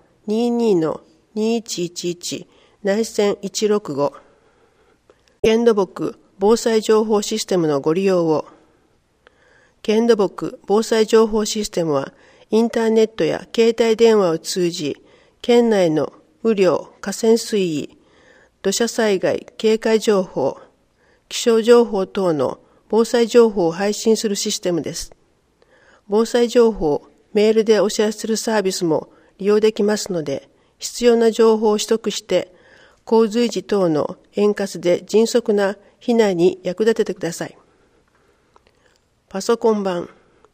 22-2111、内線165。県土木防災情報システムのご利用を。県土木防災情報システムは、インターネットや携帯電話を通じ、県内の雨量、河川水位、土砂災害警戒情報、気象情報等の防災情報を配信するシステムです。防災情報をメールでお知らせするサービスも利用できますので、必要な情報を取得して、洪水時等の円滑で迅速な避難に役立ててください。パソコン版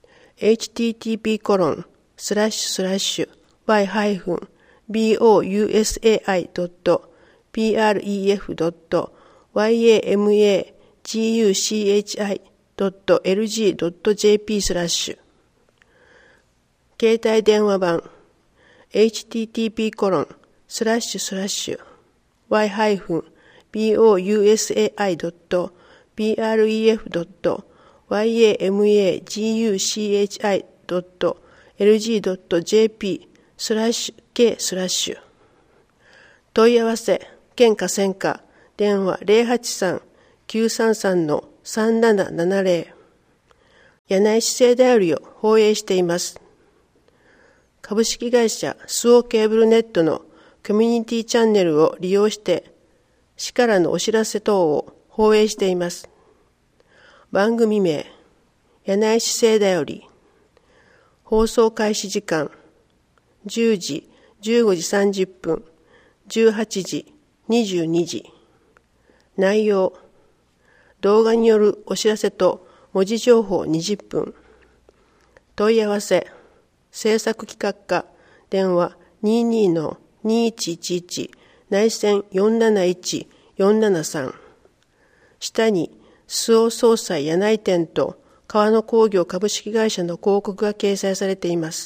http://bousai.pref.yamaguchi.lg.jp/ 携帯電話版 http://bousai.pref.yamaguchi.lg.jp/k/ 問い合わせ、県河川課、電話 083-933-3770。柳井市政だよりを放映しています。株式会社スオケーブルネットのコミュニティチャンネルを利用して、市からのお知らせ等を放映しています。番組名、柳井市政だより。放送開始時間、10時、15時30分、18時、22時。内容、動画によるお知らせと文字情報20分。問い合わせ、制作企画課、電話 22-2111、内線471-473。下に、周防総裁柳井店と川野工業株式会社の広告が掲載されています。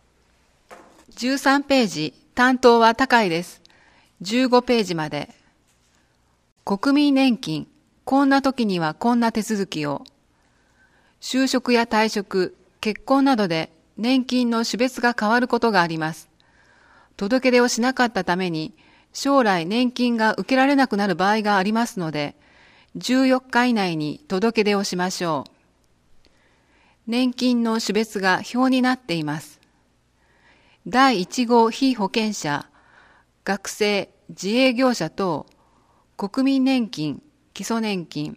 13ページ、担当は高いです。15ページまで。国民年金、こんな時にはこんな手続きを。就職や退職、結婚などで年金の種別が変わることがあります。届け出をしなかったために、将来年金が受けられなくなる場合がありますので、14日以内に届け出をしましょう。年金の種別が表になっています。第1号被保険者、学生、自営業者等、国民年金、基礎年金。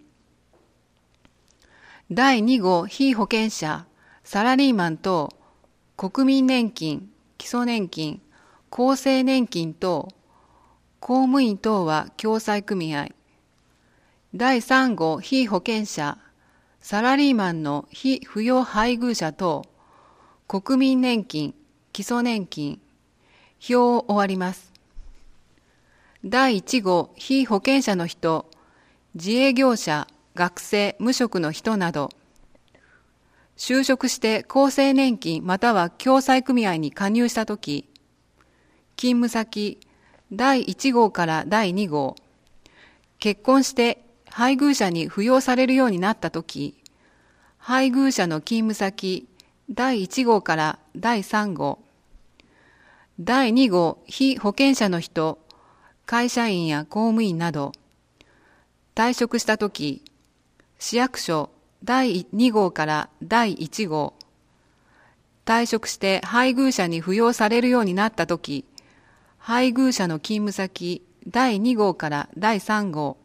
第2号被保険者、サラリーマン等、国民年金、基礎年金、厚生年金等、公務員等は共済組合。第3号被保険者、サラリーマンの被扶養配偶者等、国民年金、基礎年金、表を終わります。第1号被保険者の人、自営業者、学生、無職の人など、就職して厚生年金または共済組合に加入したとき、勤務先、第1号から第2号、結婚して配偶者に扶養されるようになったとき、配偶者の勤務先、第1号から第3号、第2号被保険者の人、会社員や公務員など、退職したとき、市役所第2号から第1号、退職して配偶者に扶養されるようになったとき、配偶者の勤務先第2号から第3号、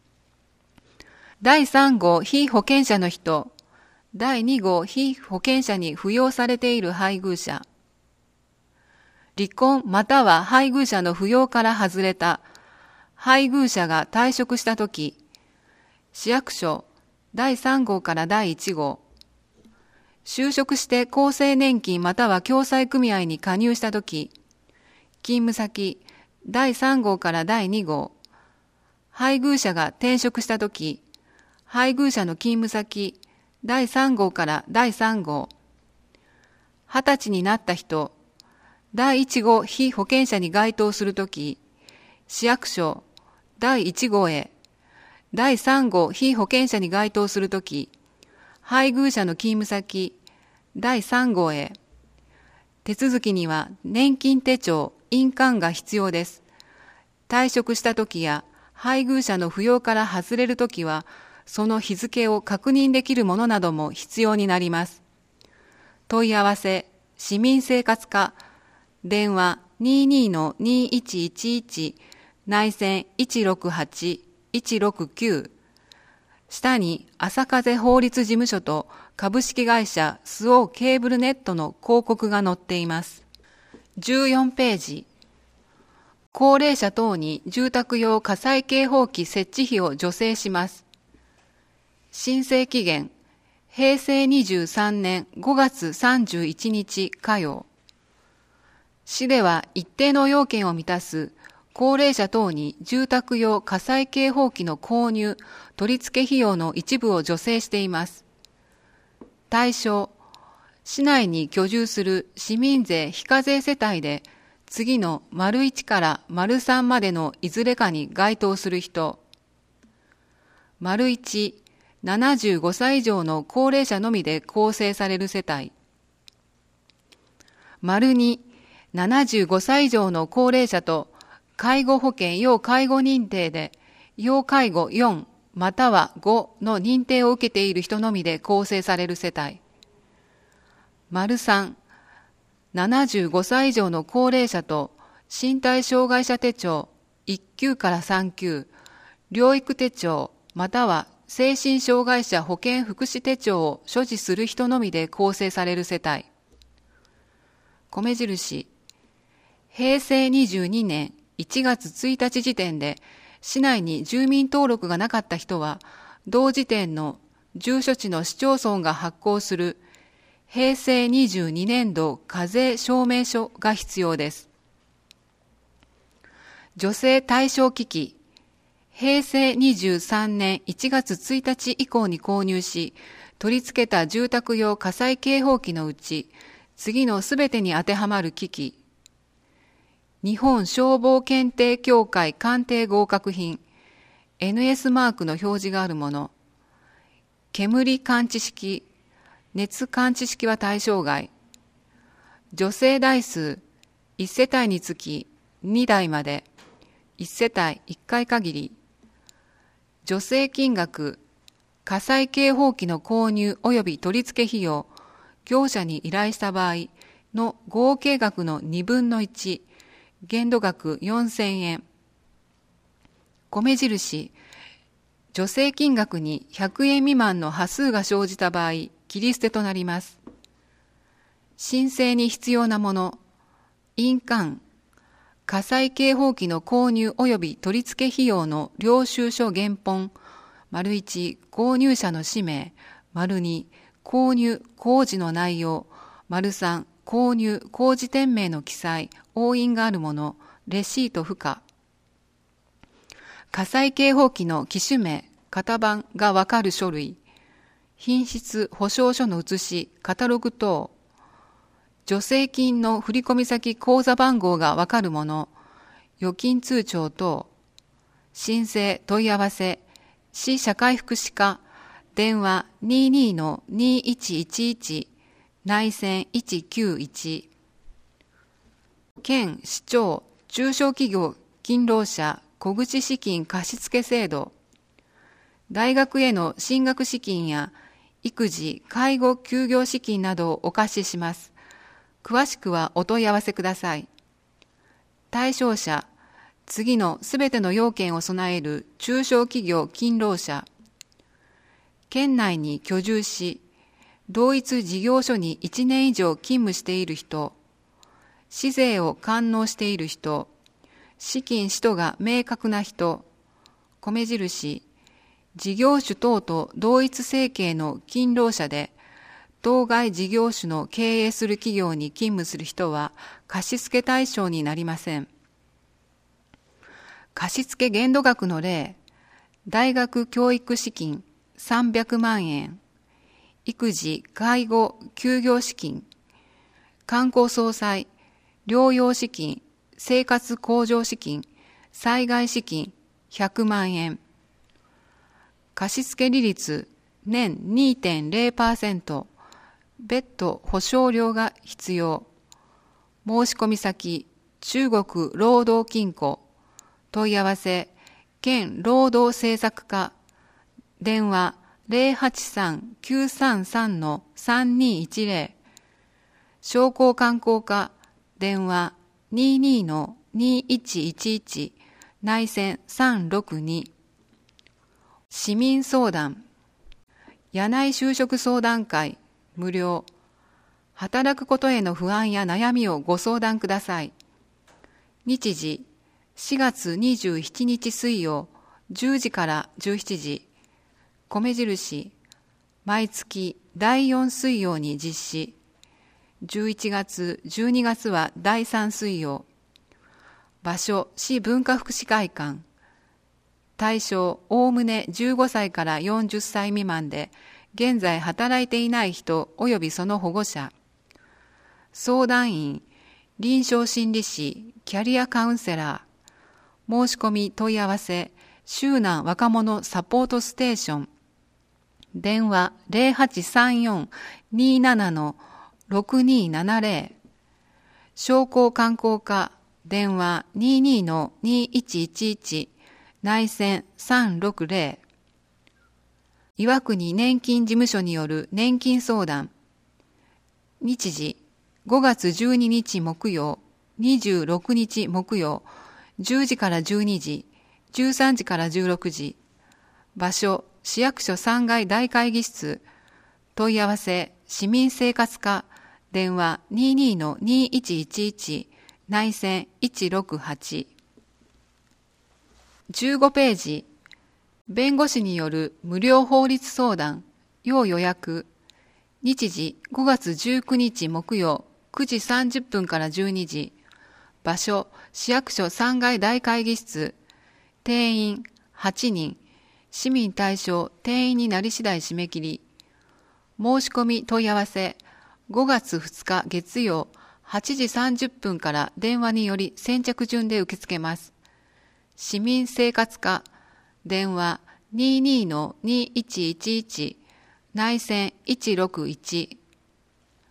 第3号被保険者の人、第2号被保険者に扶養されている配偶者、離婚または配偶者の扶養から外れた配偶者が退職したとき、市役所第3号から第1号、就職して厚生年金または共済組合に加入したとき、勤務先第3号から第2号、配偶者が転職したとき、配偶者の勤務先第3号から第3号、20歳になった人、第1号被保険者に該当するとき、市役所第1号へ、第3号被保険者に該当するとき、配偶者の勤務先第3号へ。手続きには年金手帳、印鑑が必要です。退職したときや配偶者の扶養から外れるときは、その日付を確認できるものなども必要になります。問い合わせ、市民生活課、電話 22-2111 内線168-169、下に朝風法律事務所と株式会社スオーケーブルネットの広告が載っています。14ページ。高齢者等に住宅用火災警報器設置費を助成します。申請期限、平成23年5月31日火曜。市では一定の要件を満たす高齢者等に住宅用火災警報器の購入、取り付け費用の一部を助成しています。対象、市内に居住する市民税非課税世帯で次の丸1から丸3までのいずれかに該当する人。丸1、75歳以上の高齢者のみで構成される世帯。丸2、75歳以上の高齢者と介護保険要介護認定で要介護4または5の認定を受けている人のみで構成される世帯。丸3、75歳以上の高齢者と身体障害者手帳1級から3級、療育手帳または精神障害者保健福祉手帳を所持する人のみで構成される世帯。米印、平成22年1月1日時点で市内に住民登録がなかった人は、同時点の住所地の市町村が発行する平成22年度課税証明書が必要です。助成対象機器、平成23年1月1日以降に購入し、取り付けた住宅用火災警報器のうち、次のすべてに当てはまる機器。日本消防検定協会鑑定合格品、NS マークの表示があるもの。煙感知式、熱感知式は対象外。 女性台数1世帯につき2台まで、1世帯1回限り。助成金額、火災警報器の購入及び取り付け費用、業者に依頼した場合の合計額の2分の1、限度額4000円。米印、助成金額に100円未満の端数が生じた場合、切り捨てとなります。申請に必要なもの、印鑑、火災警報器の購入及び取り付け費用の領収書原本、1、購入者の氏名、2、購入、工事の内容、3、購入、工事店名の記載、押印があるもの、レシート不可。火災警報器の機種名、型番がわかる書類、品質保証書の写し、カタログ等、助成金の振込先口座番号がわかるもの、預金通帳等、申請問い合わせ、市社会福祉課、電話 22-2111、内線191、県市町中小企業勤労者小口資金貸付制度、大学への進学資金や育児・介護休業資金などをお貸しします。詳しくはお問い合わせください。対象者、次のすべての要件を備える中小企業勤労者、県内に居住し、同一事業所に1年以上勤務している人、市税を完納している人、資金使途が明確な人、米印、事業主等と同一生計の勤労者で、当該事業主の経営する企業に勤務する人は貸付対象になりません。貸付限度額の例、大学教育資金300万円、育児・介護・休業資金、観光総裁、療養資金、生活向上資金、災害資金100万円。貸付利率年 2.0%、別途保証料が必要。申込先、中国労働金庫。問い合わせ、県労働政策課。電話 083-933-3210。商工観光課。電話 22-2111。内線362。市民相談。柳井就職相談会。無料。働くことへの不安や悩みをご相談ください。日時、4月27日水曜、10時から17時。米印、毎月第4水曜に実施。11月、12月は第3水曜。場所、市文化福祉会館。対象、おおむね15歳から40歳未満で、現在働いていない人及びその保護者。相談員、臨床心理士、キャリアカウンセラー。申し込み問い合わせ、周南若者サポートステーション。電話 0834-27-6270。商工観光課。電話 22-2111。内線360。岩国年金事務所による年金相談。日時、5月12日木曜、26日木曜、10時から12時、13時から16時。場所、市役所3階大会議室。問い合わせ、市民生活課。電話 22-2111。内線168。15ページ。弁護士による無料法律相談、要予約。日時5月19日木曜9時30分から12時。場所、市役所3階大会議室。定員8人。市民対象定員になり次第締め切り。申し込み問い合わせ、5月2日月曜8時30分から電話により先着順で受け付けます。市民生活課。電話 22-2111。内線161。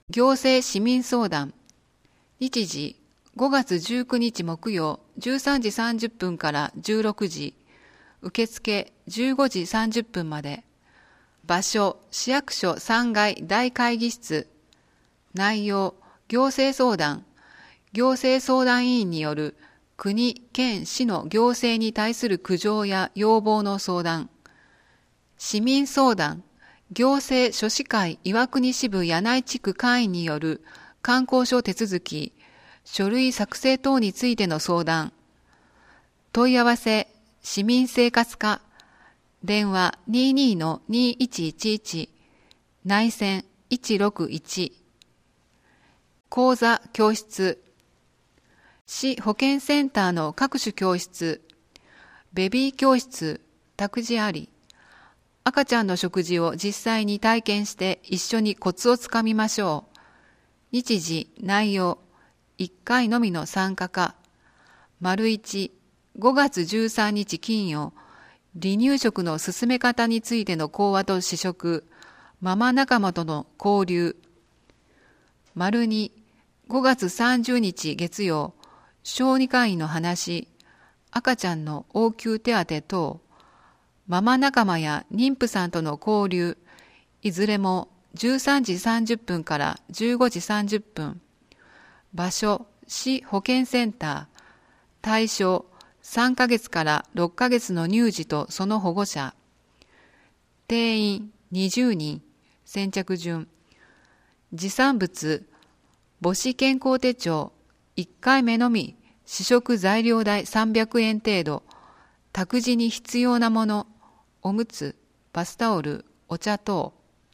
行政市民相談。日時、5月19日木曜13時30分から16時。受付15時30分まで。場所、市役所3階大会議室。内容、行政相談。行政相談委員による国、県、市の行政に対する苦情や要望の相談。市民相談。行政書士会岩国支部柳井地区会員による観光所手続き、書類作成等についての相談。問い合わせ、市民生活課。電話 22-2111 内線161。講座教室。市保健センターの各種教室。ベビー教室、託児あり。赤ちゃんの食事を実際に体験して一緒にコツをつかみましょう。日時、内容、1回のみの参加か。1、5月13日金曜、離乳食の進め方についての講話と試食、ママ仲間との交流。2、5月30日月曜、小児科医の話、赤ちゃんの応急手当等、ママ仲間や妊婦さんとの交流、いずれも13時30分から15時30分。場所、市保健センター。対象、3ヶ月から6ヶ月の乳児とその保護者。定員20人。先着順。持参物、母子健康手帳、1回目のみ、試食材料代300円程度。託児に必要なもの、おむつ、バスタオル、お茶等。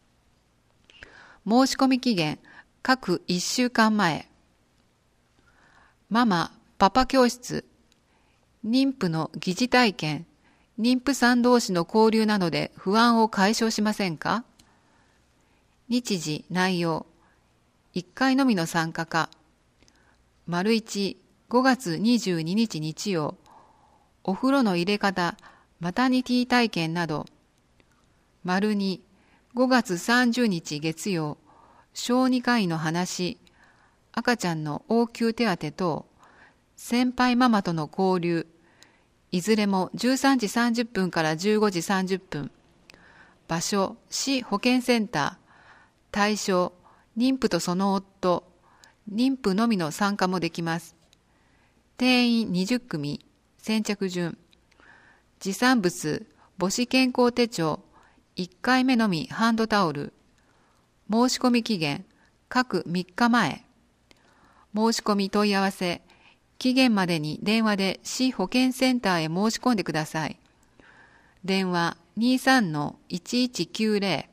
申し込み期限、各1週間前。ママ、パパ教室。妊婦の疑似体験、妊婦さん同士の交流などで不安を解消しませんか？日時、内容。1回のみの参加か。1、5月22日日曜。お風呂の入れ方、マタニティ体験など。2、5月30日月曜。小児科医の話、赤ちゃんの応急手当等、先輩ママとの交流、いずれも13時30分から15時30分。場所、市保健センター。対象、妊婦とその夫。妊婦のみの参加もできます。定員20組。先着順。持参物、母子健康手帳。1回目のみハンドタオル。申し込み期限、各3日前。申し込み問い合わせ。期限までに電話で市保健センターへ申し込んでください。電話 23-1190。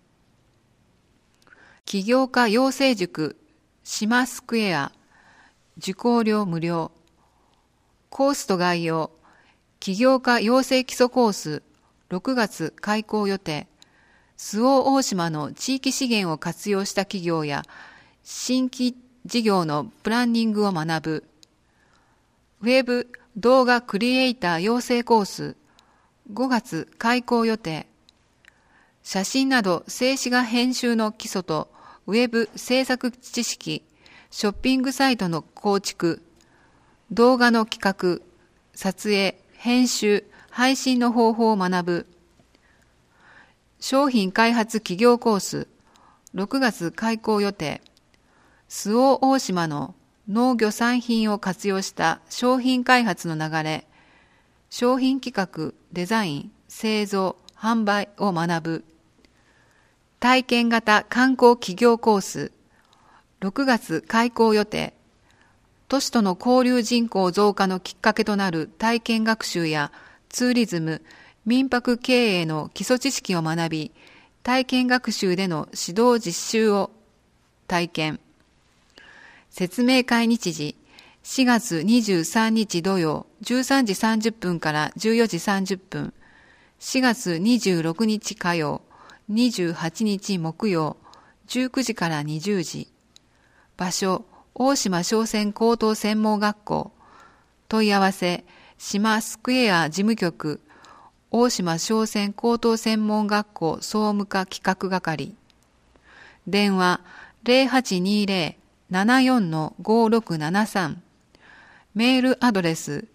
起業家養成塾、島スクエア。受講料無料。コースと概要。起業家養成基礎コース、6月開講予定。周防大島の地域資源を活用した企業や新規事業のプランニングを学ぶ。ウェブ動画クリエイター養成コース、5月開講予定。写真など静止画編集の基礎とウェブ制作知識、ショッピングサイトの構築、動画の企画、撮影、編集、配信の方法を学ぶ。商品開発企業コース、6月開講予定。周防大島の農漁産品を活用した商品開発の流れ、商品企画、デザイン、製造、販売を学ぶ。体験型観光企業コース、6月開講予定。都市との交流人口増加のきっかけとなる体験学習やツーリズム、民泊経営の基礎知識を学び、体験学習での指導実習を体験。説明会日時、4月23日土曜13時30分から14時30分、4月26日火曜、28日木曜、19時から20時。場所、大島商船高等専門学校。問い合わせ、島スクエア事務局、大島商船高等専門学校総務課企画係。電話 0820-74-5673。メールアドレス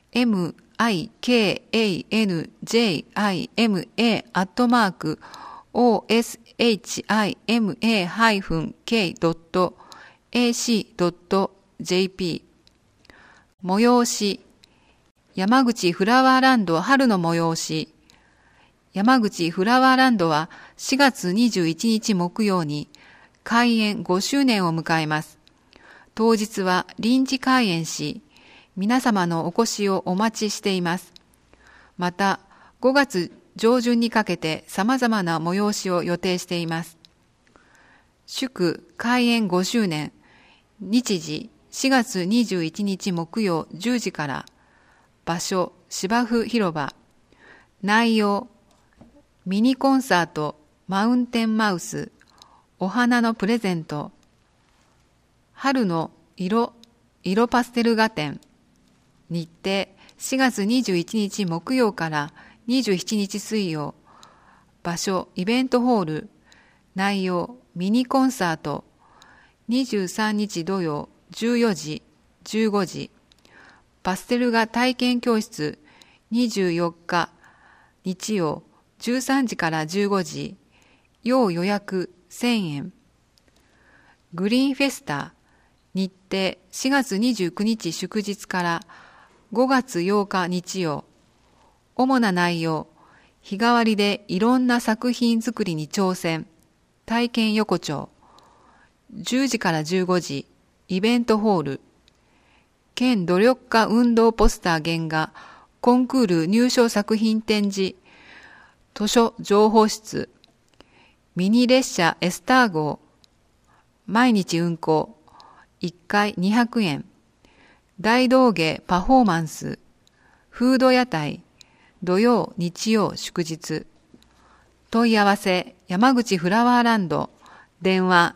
mikana-oshima-k.ac.jp。 催し、山口フラワーランド春の催し。山口フラワーランドは4月21日木曜に開園5周年を迎えます。当日は臨時開園し、皆様のお越しをお待ちしています。また、5月上旬にかけて様々な催しを予定しています。祝開園5周年、日時4月21日木曜10時から、場所芝生広場、内容ミニコンサートマウンテンマウス、お花のプレゼント、春の色パステル画展。日程4月21日木曜から27日水曜。場所イベントホール。内容ミニコンサート。23日土曜14時15時。パステル画体験教室。24日日曜13時から15時。要予約1000円。グリーンフェスタ。日程4月29日祝日から5月8日日曜。主な内容、日替わりでいろんな作品作りに挑戦。体験横丁。10時から15時、イベントホール。県努力家運動ポスター原画、コンクール入賞作品展示。図書情報室。ミニ列車エスター号。毎日運行。1回200円。大道芸パフォーマンス。フード屋台。土曜、日曜、祝日。問い合わせ、山口フラワーランド。電話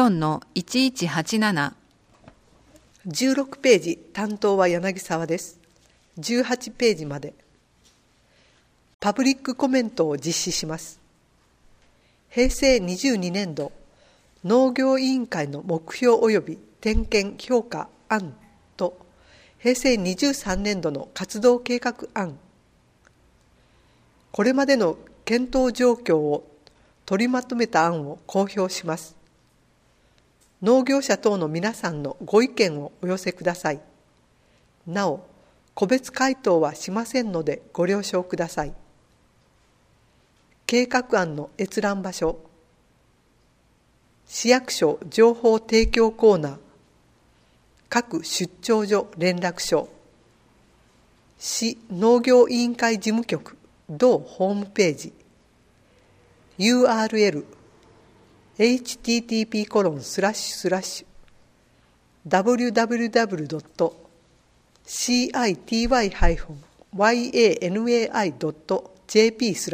24-1187。 16ページ、担当は柳沢です。18ページまで。パブリックコメントを実施します。平成22年度、農業委員会の目標及び点検評価案と、平成23年度の活動計画案。これまでの検討状況を取りまとめた案を公表します。農業者等の皆さんのご意見をお寄せください。なお、個別回答はしませんのでご了承ください。計画案の閲覧場所。市役所情報提供コーナー。各出張所連絡所。市農業委員会事務局同ホームページ。URL http://www.city-yanai.jp/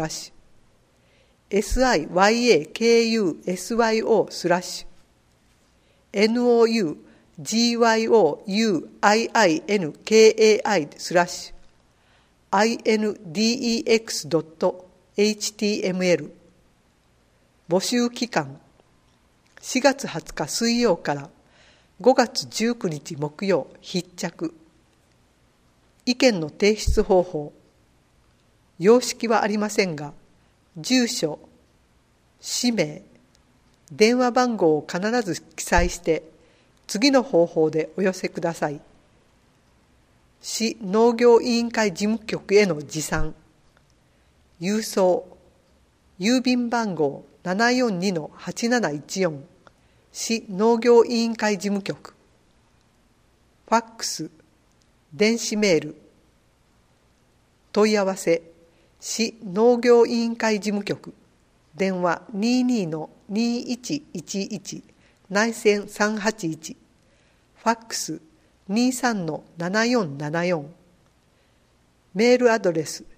syuyouyuii/index.html 募集期間4月20日水曜から5月19日木曜必着。意見の提出方法。様式はありませんが、住所、氏名、電話番号を必ず記載して次の方法でお寄せください。市農業委員会事務局への持参。郵送。郵便番号 742-8714 市農業委員会事務局。ファックス。電子メール。問い合わせ。市農業委員会事務局。電話 22-2111 内線381。ファックス 23-7474。メールアドレス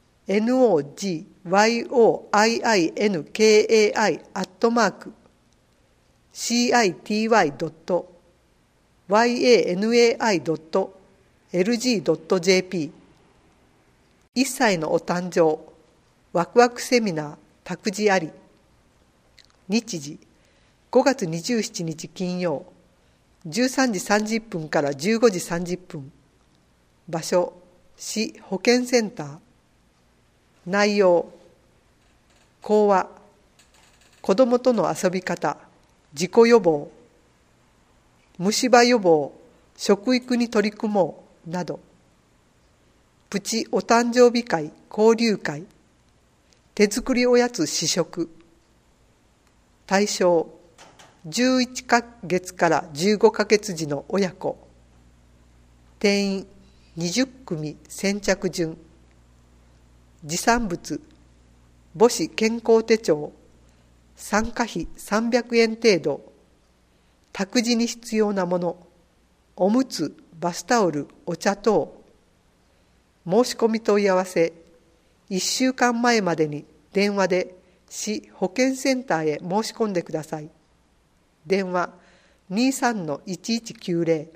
nogiyoinkai@city.yanai.lg.jp。 1歳のお誕生ワクワクセミナー託児あり。日時 5月27日金曜、13時30分から15時30分。場所、市保健センター。内容、講話、子どもとの遊び方、事故予防、虫歯予防、食育に取り組もうなど。プチお誕生日会、交流会、手作りおやつ試食。対象、11ヶ月から15ヶ月時の親子。定員20組先着順。持参物、母子健康手帳、参加費300円程度。託児に必要なもの、おむつ、バスタオル、お茶等。申し込み問い合わせ、1週間前までに電話で市保健センターへ申し込んでください。電話 23-1190。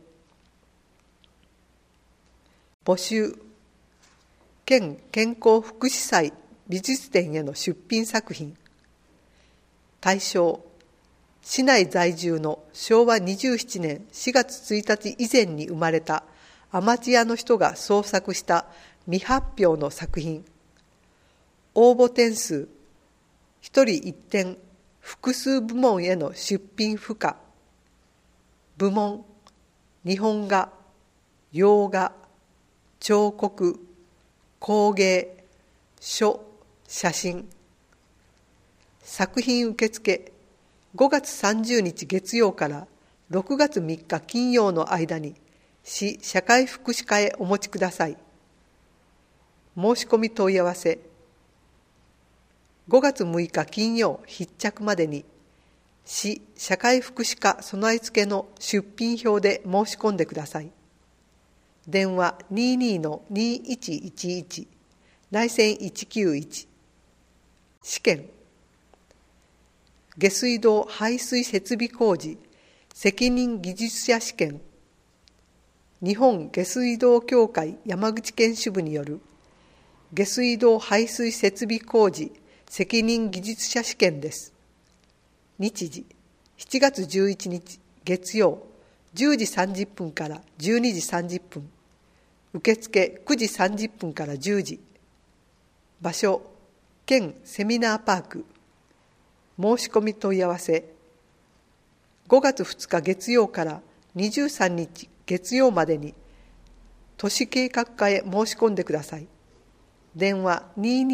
募集、県健康福祉祭美術展への出品作品。対象、市内在住の昭和27年4月1日以前に生まれたアマチュアの人が創作した未発表の作品。応募点数、1人1点、複数部門への出品不可。部門、日本画、洋画、彫刻、工芸、書、写真。作品受付、5月30日月曜から6月3日金曜の間に市社会福祉課へお持ちください。申し込み問い合わせ、5月6日金曜必着までに市社会福祉課備え付けの出品表で申し込んでください。電話 22-2111 内線191。試験、下水道排水設備工事責任技術者試験。日本下水道協会山口県支部による下水道排水設備工事責任技術者試験です。日時、7月11日月曜10時30分から12時30分。受付9時30分から10時。場所、県セミナーパーク。申し込み問い合わせ、5月2日月曜から23日月曜までに都市計画課へ申し込んでください。電話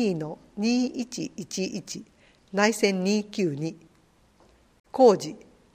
22-2111 内線292。工事、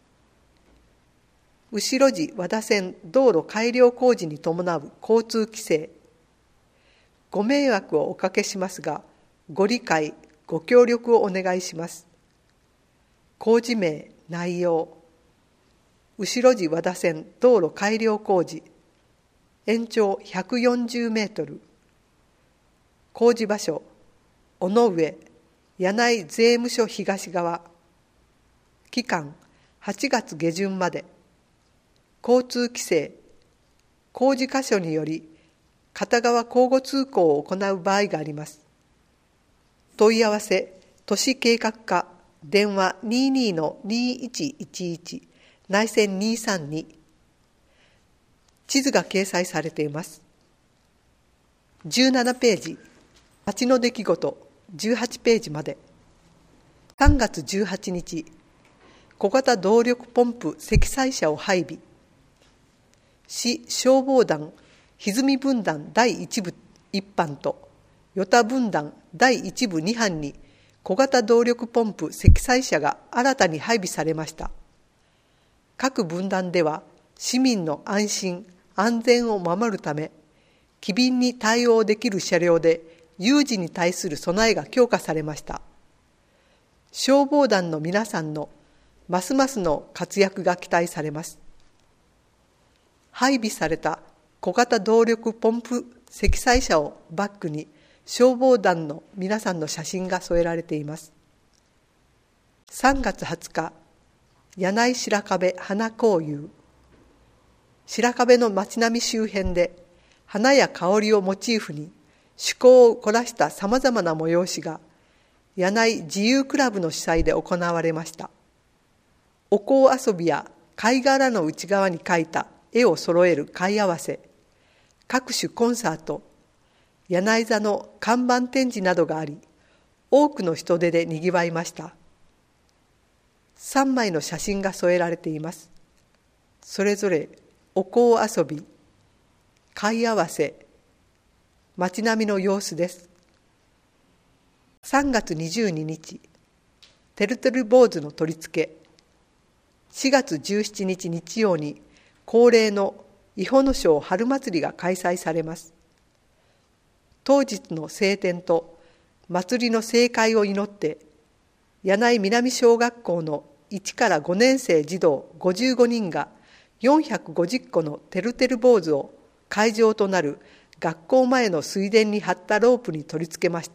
後路和田線道路改良工事に伴う交通規制。ご迷惑をおかけしますが、ご理解、ご協力をお願いします。工事名、内容、後路和田線道路改良工事、延長140メートル。工事場所、尾上、柳井税務署東側。期間、8月下旬まで。交通規制、工事箇所により片側交互通行を行う場合があります。問い合わせ、都市計画課、電話 22-2111 内線232。地図が掲載されています。17ページ、町の出来事18ページまで。3月18日、小型動力ポンプ積載車を配備。市消防団歪み分団第1部1班と与田分団第1部2班に小型動力ポンプ積載車が新たに配備されました。各分団では市民の安心安全を守るため、機敏に対応できる車両で有事に対する備えが強化されました。消防団の皆さんのますますの活躍が期待されます。配備された小型動力ポンプ積載車をバックに消防団の皆さんの写真が添えられています。3月20日、柳井白壁花交友。白壁の街並み周辺で花や香りをモチーフに趣向を凝らしたさまざまな催しが柳井自由クラブの主催で行われました。 お香遊びや貝殻の内側に描いた絵を揃える貝合わせ、各種コンサート、柳井座の看板展示などがあり、多くの人出でにぎわいました。3枚の写真が添えられています。それぞれお香遊び、貝合わせ、街並みの様子です。3月22日、てるてる坊主の取り付け。4月17日日曜に恒例の伊保の章春祭りが開催されます。当日の晴天と祭りの盛開を祈って、柳井南小学校の1から5年生児童55人が450個のてるてる坊主を会場となる学校前の水田に張ったロープに取り付けました。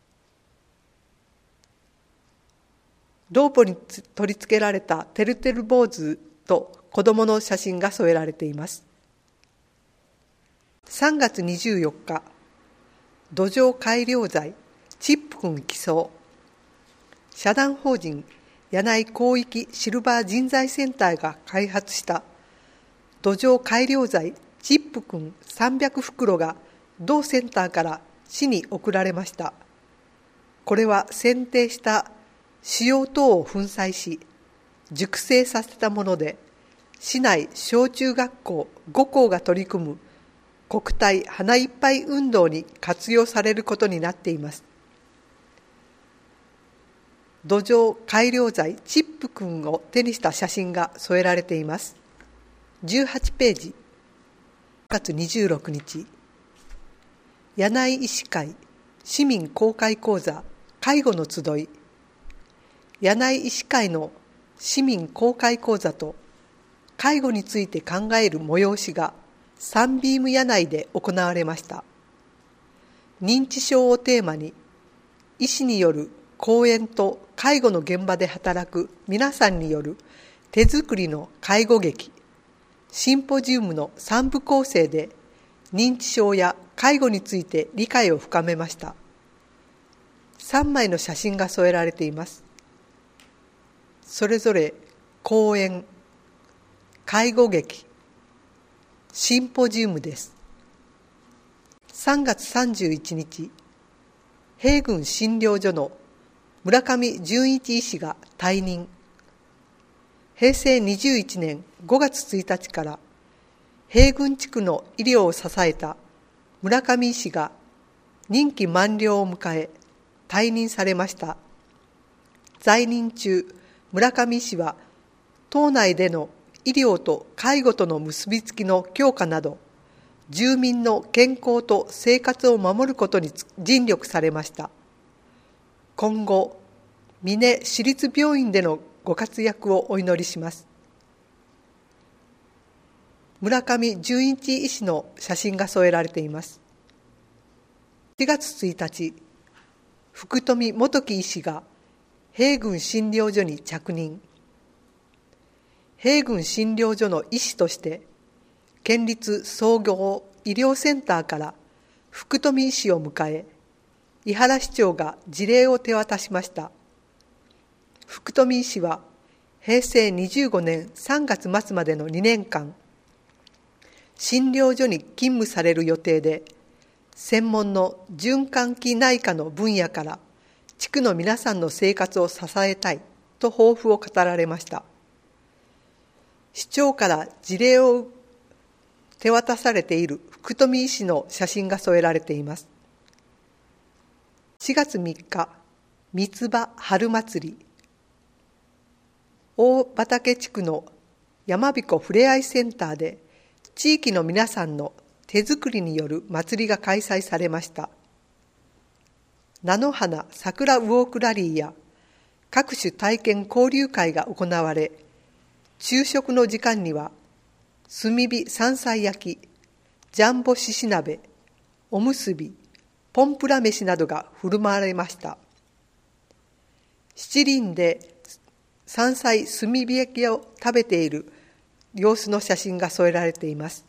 ロープに取り付けられたてるてる坊主と子供の写真が添えられています。3月24日、土壌改良材チップ君寄贈。社団法人柳井広域シルバー人材センターが開発した土壌改良材チップ君300袋が同センターから市に送られました。これは選定した飼料等を粉砕し熟成させたもので、市内小中学校5校が取り組む国体花いっぱい運動に活用されることになっています。土壌改良材チップ君を手にした写真が添えられています。18ページ。9月26日、柳井医師会市民公開講座介護の集い。柳井医師会の市民公開講座と介護について考える催しがサンビーム柳井で行われました。認知症をテーマに医師による講演と介護の現場で働く皆さんによる手作りの介護劇、シンポジウムの3部構成で認知症や介護について理解を深めました。3枚の写真が添えられています。それぞれ講演、介護劇、シンポジウムです。3月31日、平郡診療所の村上純一医師が退任。平成21年5月1日から平郡地区の医療を支えた村上医師が任期満了を迎え退任されました。在任中、村上医師は島内での医療と介護との結びつきの強化など、住民の健康と生活を守ることに尽力されました。今後、美祢市立病院でのご活躍をお祈りします。村上純一医師の写真が添えられています。4月1日、福富元樹医師が平郡診療所に着任。平郡診療所の医師として県立総合医療センターから福富医師を迎え、井原市長が辞令を手渡しました。福富医師は平成25年3月末までの2年間、診療所に勤務される予定で、専門の循環器内科の分野から地区の皆さんの生活を支えたいと抱負を語られました。市長から辞令を手渡されている福富医師の写真が添えられています。4月3日、三つ葉春祭り。大畑地区の山彦ふれあいセンターで地域の皆さんの手作りによる祭りが開催されました。菜の花桜ウォークラリーや各種体験交流会が行われ、昼食の時間には炭火山菜焼き、ジャンボしし鍋、おむすび、ポンプラ飯などが振る舞われました。七輪で山菜炭火焼きを食べている様子の写真が添えられています。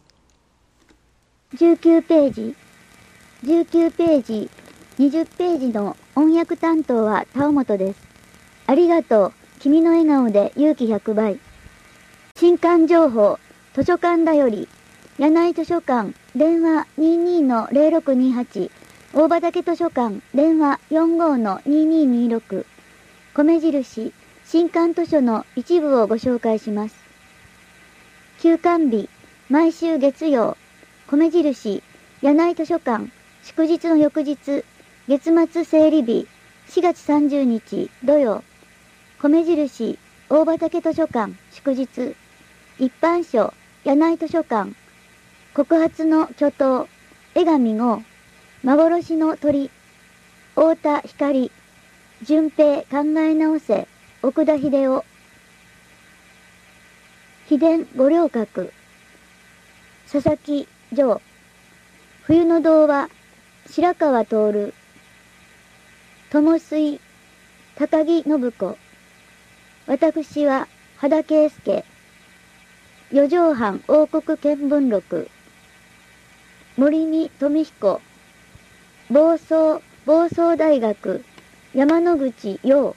19ページ、19ページ、20ページの翻訳担当は田尾本です。ありがとう。 君の笑顔で勇気100倍。新刊情報、図書館だより、柳井図書館、電話 22-0628、大畑図書館、電話 45-2226、米印、新刊図書の一部をご紹介します。休館日、毎週月曜、米印、柳井図書館、祝日の翌日、月末整理日、4月30日土曜、米印、大畑図書館、祝日、一般書、柳井図書館、告発の巨頭、江上剛、幻の鳥、太田光、順平考え直せ、奥田秀夫、秘伝五稜郭、佐々木城、冬の童話、白川徹、友水、高木信子、私は羽田圭介、四畳半王国見聞録、森見富彦、房総大学、山野口洋、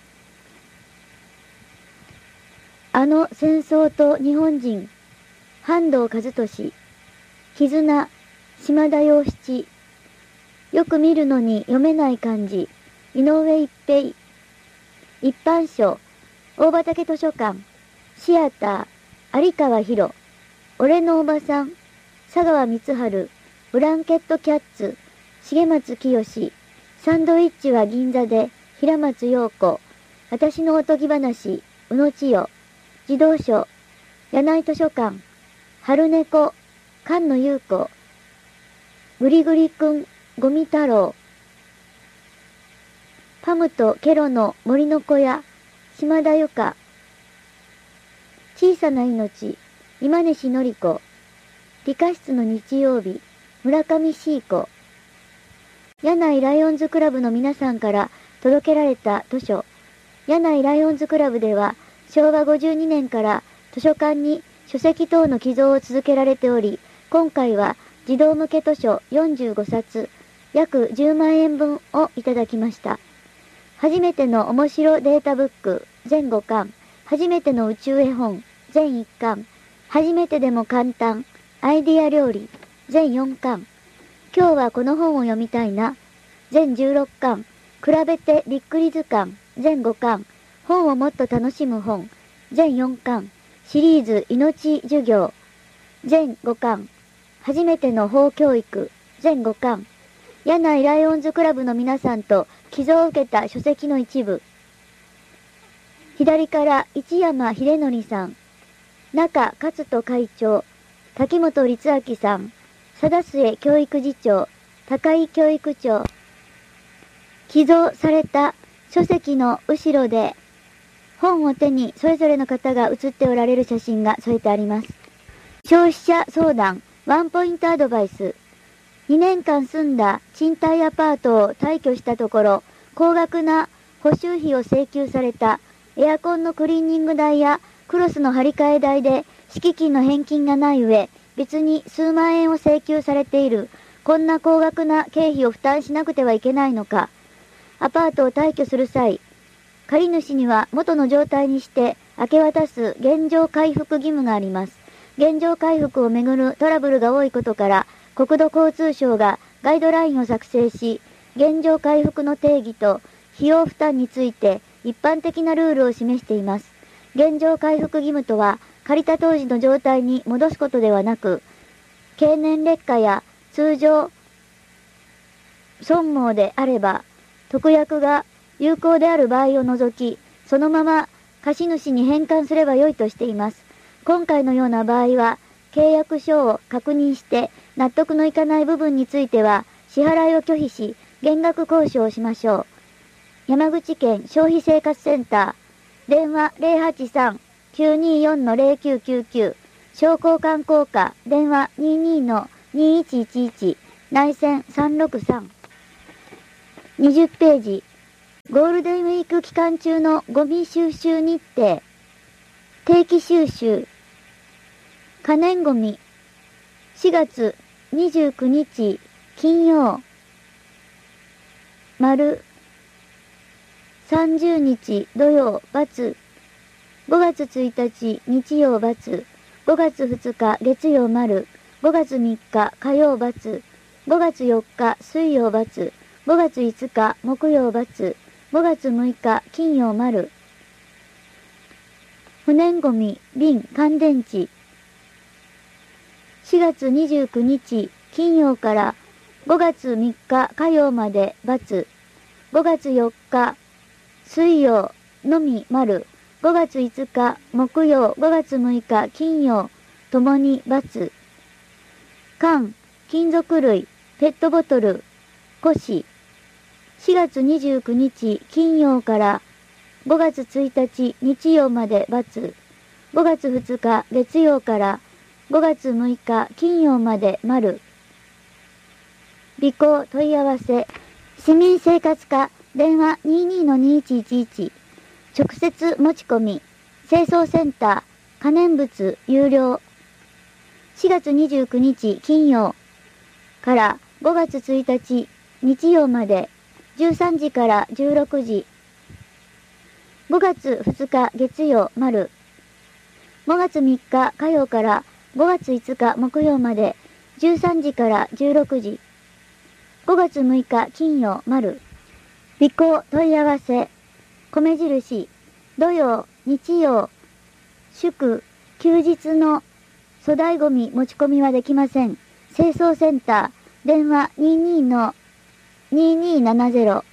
あの戦争と日本人、半藤和俊、絆、島田洋七、よく見るのに読めない漢字、井上一平、一般書、大畑図書館、シアター、有川博、俺のおばさん、佐川光晴、ブランケットキャッツ、重松清、サンドイッチは銀座で、平松陽子、私のおとぎ話、宇野千代、児童書、柳井図書館、春猫、菅野優子、ぐりぐりくん、ゴミ太郎、パムとケロの森の小屋、島田由香、小さな命、今西典子、理科室の日曜日、村上シーコ、柳井ライオンズクラブの皆さんから届けられた図書。柳井ライオンズクラブでは昭和52年から図書館に書籍等の寄贈を続けられており、今回は児童向け図書45冊、約10万円分をいただきました。初めての面白データブック全5巻、初めての宇宙絵本全1巻、初めてでも簡単アイディア料理全4巻、今日はこの本を読みたいな全16巻、比べてびっくり図鑑全5巻、本をもっと楽しむ本全4巻、シリーズ命授業全5巻、初めての法教育全5巻、柳井ライオンズクラブの皆さんと寄贈を受けた書籍の一部。左から市山秀則さん、中勝人会長、滝本律明さん、貞末教育次長、高井教育長。寄贈された書籍の後ろで、本を手にそれぞれの方が写っておられる写真が添えてあります。消費者相談、ワンポイントアドバイス。2年間住んだ賃貸アパートを退去したところ、高額な補修費を請求された。エアコンのクリーニング代やクロスの張り替え代で敷金の返金がない上、別に数万円を請求されている。こんな高額な経費を負担しなくてはいけないのか。アパートを退去する際、借り主には元の状態にして明け渡す現状回復義務があります。現状回復をめぐるトラブルが多いことから、国土交通省がガイドラインを作成し、現状回復の定義と費用負担について一般的なルールを示しています。現状回復義務とは、借りた当時の状態に戻すことではなく、経年劣化や通常損耗であれば、特約が有効である場合を除き、そのまま貸主に返還すればよいとしています。今回のような場合は、契約書を確認して納得のいかない部分については、支払いを拒否し、減額交渉をしましょう。山口県消費生活センター、電話 083-924-0999、商工観光課、電話 22-2111、内線363。20ページ、ゴールデンウィーク期間中のゴミ収集日程、定期収集、可燃ゴミ、4月29日金曜、丸、30日土曜、×、 5月1日日曜×、5月2日月曜丸、5月3日火曜×、5月4日水曜×、5月5日木曜×、5月6日金曜丸。不燃ごみ、瓶、乾電池。4月29日金曜から5月3日火曜まで×、5月4日水曜のみ丸、5月5日木曜、5月6日金曜ともに×。缶、金属類、ペットボトル、古紙。4月29日金曜から5月1日日曜まで×、5月2日月曜から5月6日金曜まで丸。備考問い合わせ、市民生活課電話 22-2111、直接持ち込み、清掃センター、可燃物有料。4月29日金曜から5月1日日曜まで13時から16時。5月2日月曜丸。5月3日火曜から5月5日木曜まで13時から16時。5月6日金曜丸。備考問い合わせ、米印、土曜、日曜、祝、休日の粗大ごみ持ち込みはできません。清掃センター、電話 22-2270。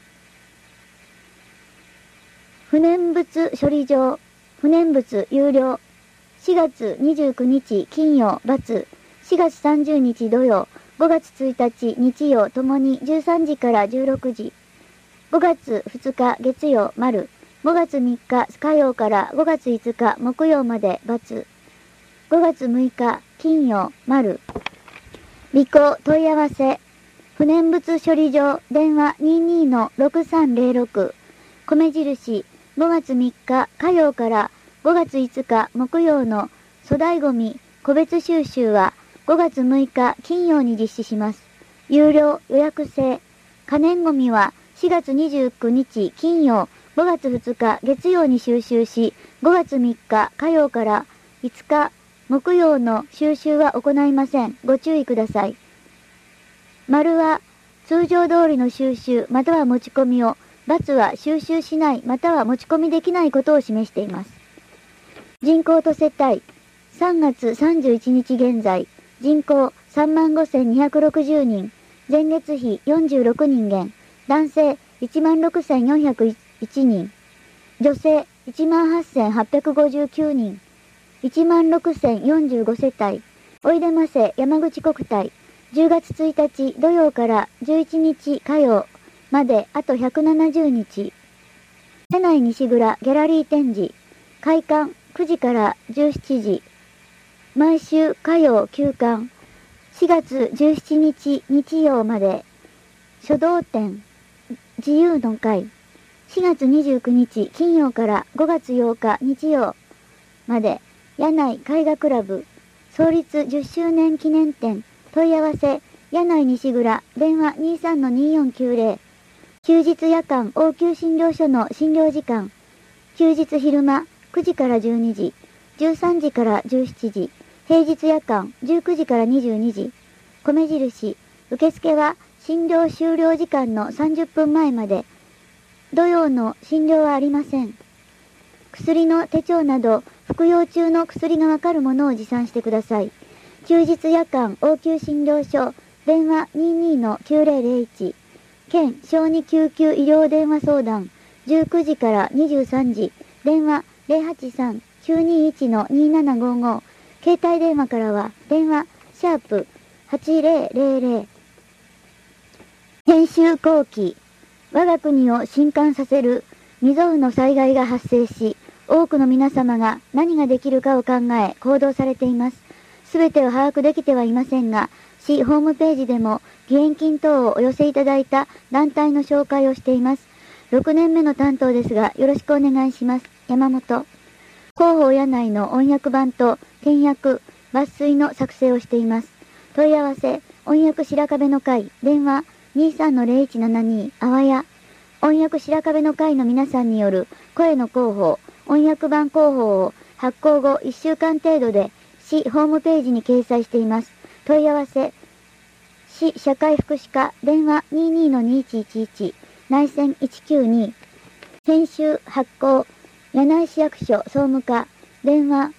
不燃物処理場、不燃物有料。4月29日金曜×、4月30日土曜、5月1日日曜ともに13時から16時。5月2日月曜丸。5月3日火曜から5月5日木曜まで×。5月6日金曜丸。備考問い合わせ、不燃物処理場電話 22-6306。米印、5月3日火曜から5月5日木曜の粗大ごみ個別収集は5月6日金曜に実施します。有料予約制。可燃ごみは4月29日金曜、5月2日月曜に収集し、5月3日火曜から5日木曜の収集は行いません。ご注意ください。丸は通常通りの収集または持ち込みを、×は収集しないまたは持ち込みできないことを示しています。人口と世帯、3月31日現在、人口 35,260 人、前月比46人減、男性 16,401 人、女性 18,859 人、16,045 世帯。おいでませ山口国体、10月1日土曜から11日火曜まであと170日。瀬内西蔵ギャラリー展示、開館9時から17時。毎週火曜休館。4月17日日曜まで。書道展、自由の会。4月29日金曜から5月8日日曜まで。柳井絵画クラブ。創立10周年記念展。問い合わせ、柳井西蔵、電話 23-2490。休日夜間応急診療所の診療時間。休日昼間9時から12時、13時から17時。平日夜間19時から22時。米印、受付は診療終了時間の30分前まで。土曜の診療はありません。薬の手帳など服用中の薬がわかるものを持参してください。休日夜間応急診療所、電話 22-9001。県小児救急医療電話相談、19時から23時。電話 083-921-2755。携帯電話からは電話#8000。編集後期、我が国を震撼させる未曾有の災害が発生し、多くの皆様が何ができるかを考え行動されています。すべてを把握できてはいませんが、市ホームページでも義援金等をお寄せいただいた団体の紹介をしています。6年目の担当ですが、よろしくお願いします。山本。広報柳井の音訳版と倹約、抜粋の作成をしています。問い合わせ、音訳白壁の会、電話 23-0172、あわや。音訳白壁の会の皆さんによる声の広報、 翻訳版広報を発行後1週間程度で市ホームページに掲載しています。問い合わせ、市社会福祉課電話 22-2111 内線192編集発行柳井市役所総務課電話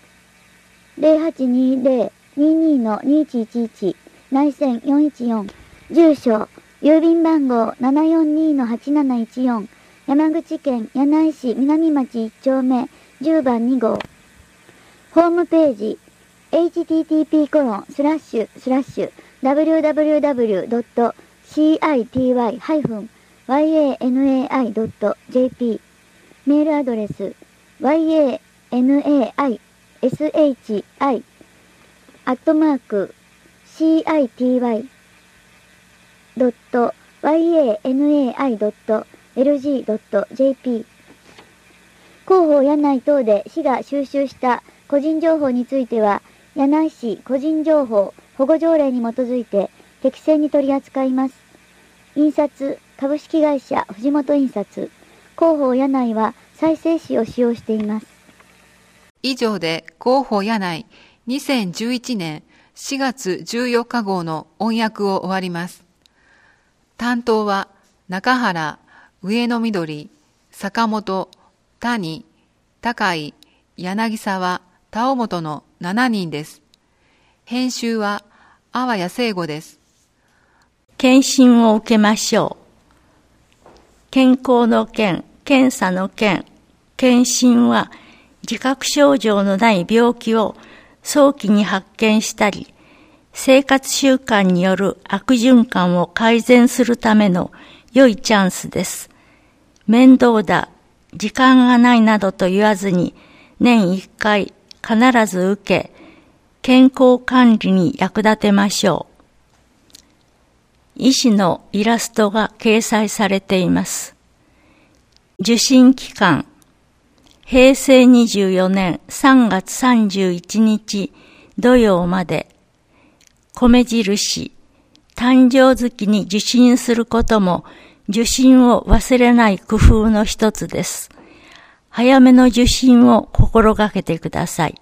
0820-22-2111 内線414住所郵便番号 742-8714 山口県柳井市南町1丁目10番2号ホームページ http://www.city-yanai.jp メールアドレス yanaishi@city-yanai.lg.jp 広報柳井等で市が収集した個人情報については、柳井市個人情報保護条例に基づいて適正に取り扱います。印刷株式会社藤本印刷広報柳井は再生紙を使用しています。 以上で広報柳井2011年4月14日号の音訳を終わります。担当は中原、上野緑、坂本、谷、高井、柳沢、田尾本の7人です。編集は阿波谷聖吾です。 検診を受けましょう。健康の健、検査の健、検診は自覚症状のない病気を早期に発見したり、生活習慣による悪循環を改善するための良いチャンスです。面倒だ、時間がないなどと言わずに、年1回必ず受け、健康管理に役立てましょう。医師のイラストが掲載されています。受診期間、平成24年3月31日土曜まで、米印、誕生月に受診することも受診を忘れない工夫の一つです。早めの受診を心がけてください。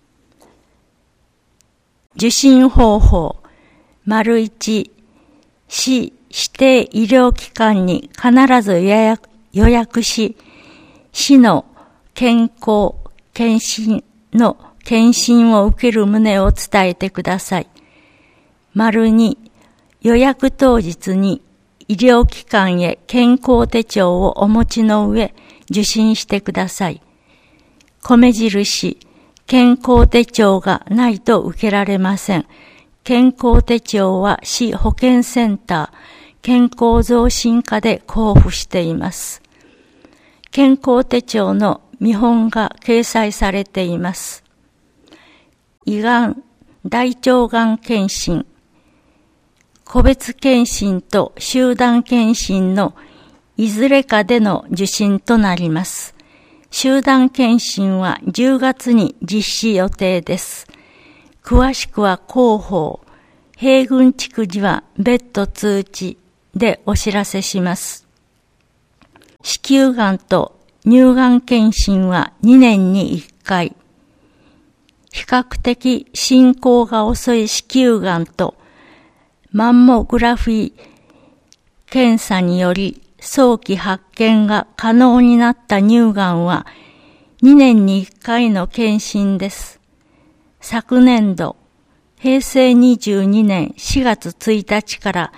受診方法、1、市指定医療機関に必ず予約し、市の健康検診の検診を受ける旨を伝えてください。2、予約当日に医療機関へ健康手帳をお持ちの上、受診してください。米印、健康手帳がないと受けられません。健康手帳は市保健センター、健康増進課で交付しています。健康手帳の見本が掲載されています。胃がん、大腸がん検診、個別検診と集団検診のいずれかでの受診となります。集団検診は10月に実施予定です。詳しくは広報、平郡地区時は別途通知でお知らせします。子宮がんと乳がん検診は2年に1回。比較的進行が遅い子宮がんとマンモグラフィー検査により早期発見が可能になった乳がんは2年に1回の検診です。昨年度、平成22年4月1日から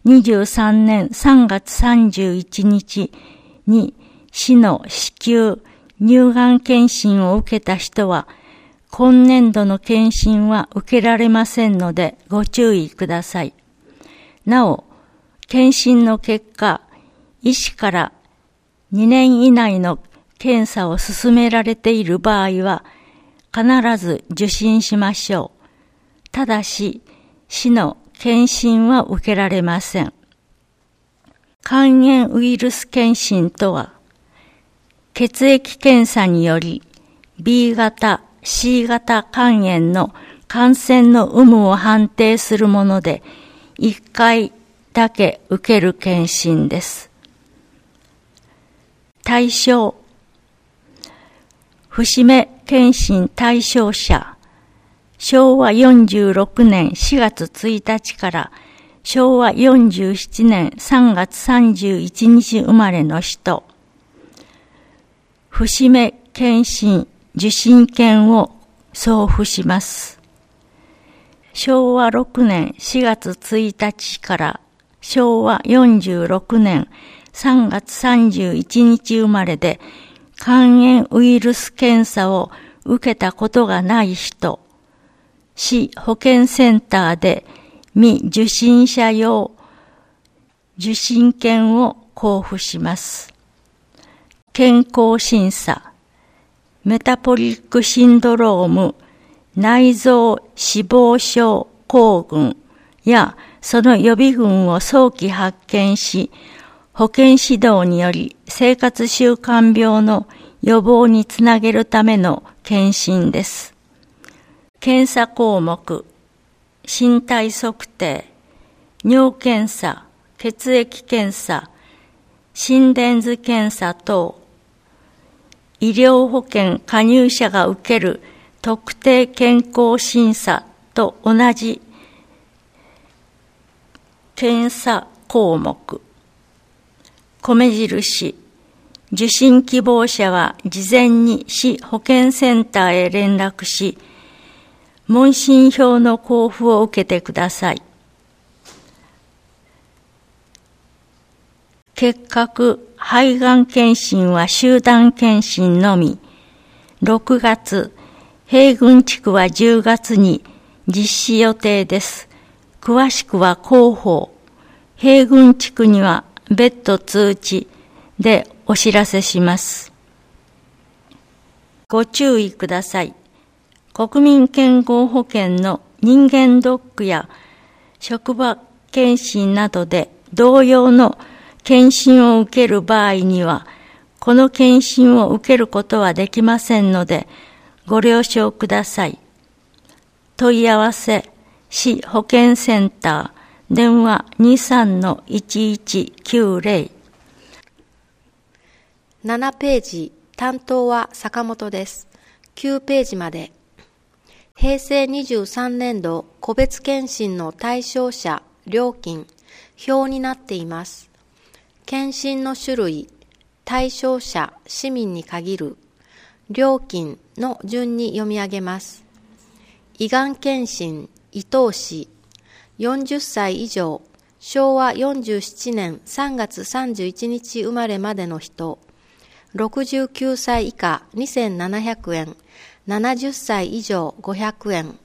23年3月31日に市の子宮乳がん検診を受けた人は今年度の検診は受けられませんのでご注意ください。なお、検診の結果、医師から2年以内の検査を勧められている場合は、必ず受診しましょう。ただし、市の検診は受けられません。肝炎ウイルス検診とは、血液検査により B 型、C 型肝炎の感染の有無を判定するもので、1回だけ受ける検診です。対象、 節目検診対象者、昭和46年4月1日から昭和47年3月31日生まれの人、節目検診受診券を送付します。昭和6年4月1日から昭和46年3月31日生まれで肝炎ウイルス検査を受けたことがない人、市保健センターで未受診者用受診券を交付します。健康審査、メタボリックシンドローム、内臓脂肪症候群やその予備群を早期発見し、保健指導により生活習慣病の予防につなげるための検診です。検査項目、身体測定、尿検査、血液検査、心電図検査等、医療保険加入者が受ける特定健康審査と同じ検査項目。米印、受診希望者は事前に市保健センターへ連絡し、問診票の交付を受けてください。結核、肺がん検診は集団検診のみ。6月、平郡地区は10月に実施予定です。詳しくは広報。平郡地区には別途通知でお知らせします。ご注意ください。国民健康保険の人間ドックや職場検診などで同様の検診を受ける場合には、この検診を受けることはできませんので、ご了承ください。問い合わせ、市保健センター、電話 23-1190。 7ページ、担当は坂本です。9ページまで。平成23年度個別検診の対象者、料金、表になっています。検診の種類、対象者、市民に限る、料金の順に読み上げます。胃がん検診、伊東市、40歳以上、昭和47年3月31日生まれまでの人、69歳以下2700円、70歳以上500円。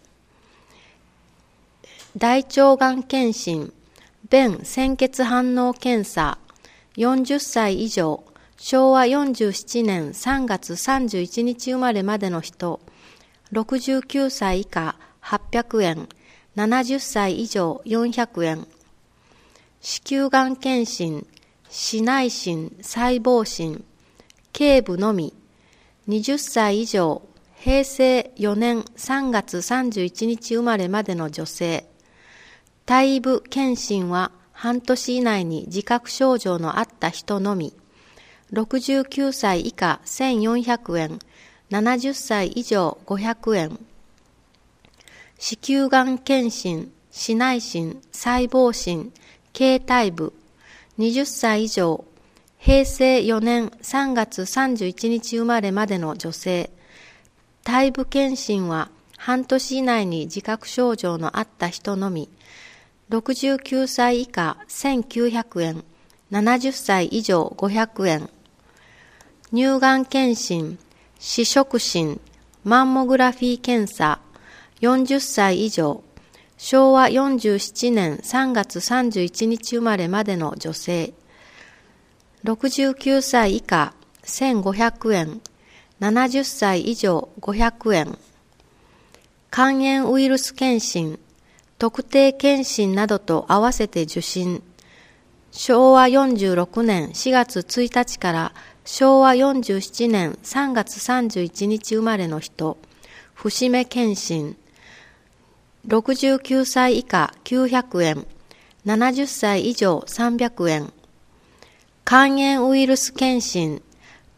大腸がん検診、便鮮血反応検査、40歳以上、昭和47年3月31日生まれまでの人、69歳以下800円、70歳以上400円。子宮がん検診、子内診、細胞診、頸部のみ、20歳以上、平成4年3月31日生まれまでの女性。体部検診は半年以内に自覚症状のあった人のみ。69歳以下1400円、70歳以上500円。子宮がん検診、子内診、細胞診、経体部、20歳以上、平成4年3月31日生まれまでの女性。体部検診は半年以内に自覚症状のあった人のみ。69歳以下1900円、70歳以上500円。乳がん検診、視触診、マンモグラフィー検査、40歳以上、昭和47年3月31日生まれまでの女性。69歳以下1500円、70歳以上500円。肝炎ウイルス検診、特定検診などと合わせて受診。昭和46年4月1日から昭和47年3月31日生まれの人、節目検診。69歳以下900円、70歳以上300円。肝炎ウイルス検診、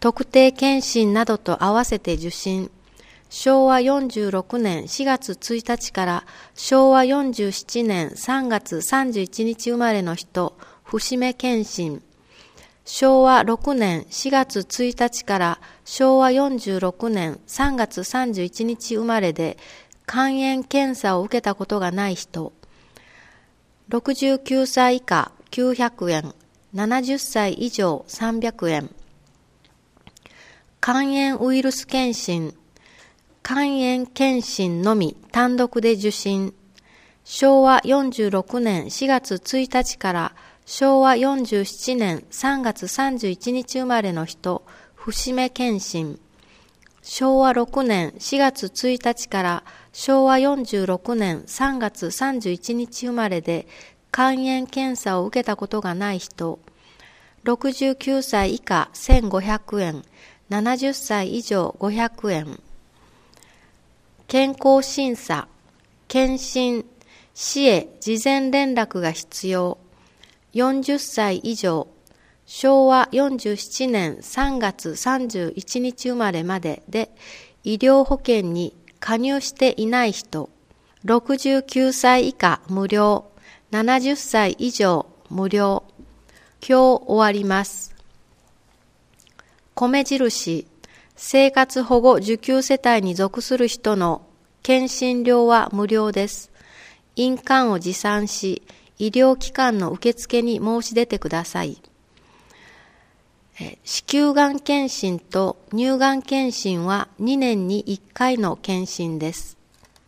特定健診などと合わせて受診。昭和46年4月1日から昭和47年3月31日生まれの人、節目健診。昭和6年4月1日から昭和46年3月31日生まれで肝炎検査を受けたことがない人。69歳以下900円、70歳以上300円。肝炎ウイルス検診。肝炎検診のみ単独で受診。昭和46年4月1日から昭和47年3月31日生まれの人、節目検診。昭和6年4月1日から昭和46年3月31日生まれで肝炎検査を受けたことがない人。69歳以下1500円、70歳以上500円。健康審査、検診、市へ事前連絡が必要。40歳以上、昭和47年3月31日生まれまでで医療保険に加入していない人。69歳以下無料、70歳以上無料。今日終わります。米印、生活保護受給世帯に属する人の検診料は無料です。印鑑を持参し、医療機関の受付に申し出てください。子宮がん検診と乳がん検診は2年に1回の検診です。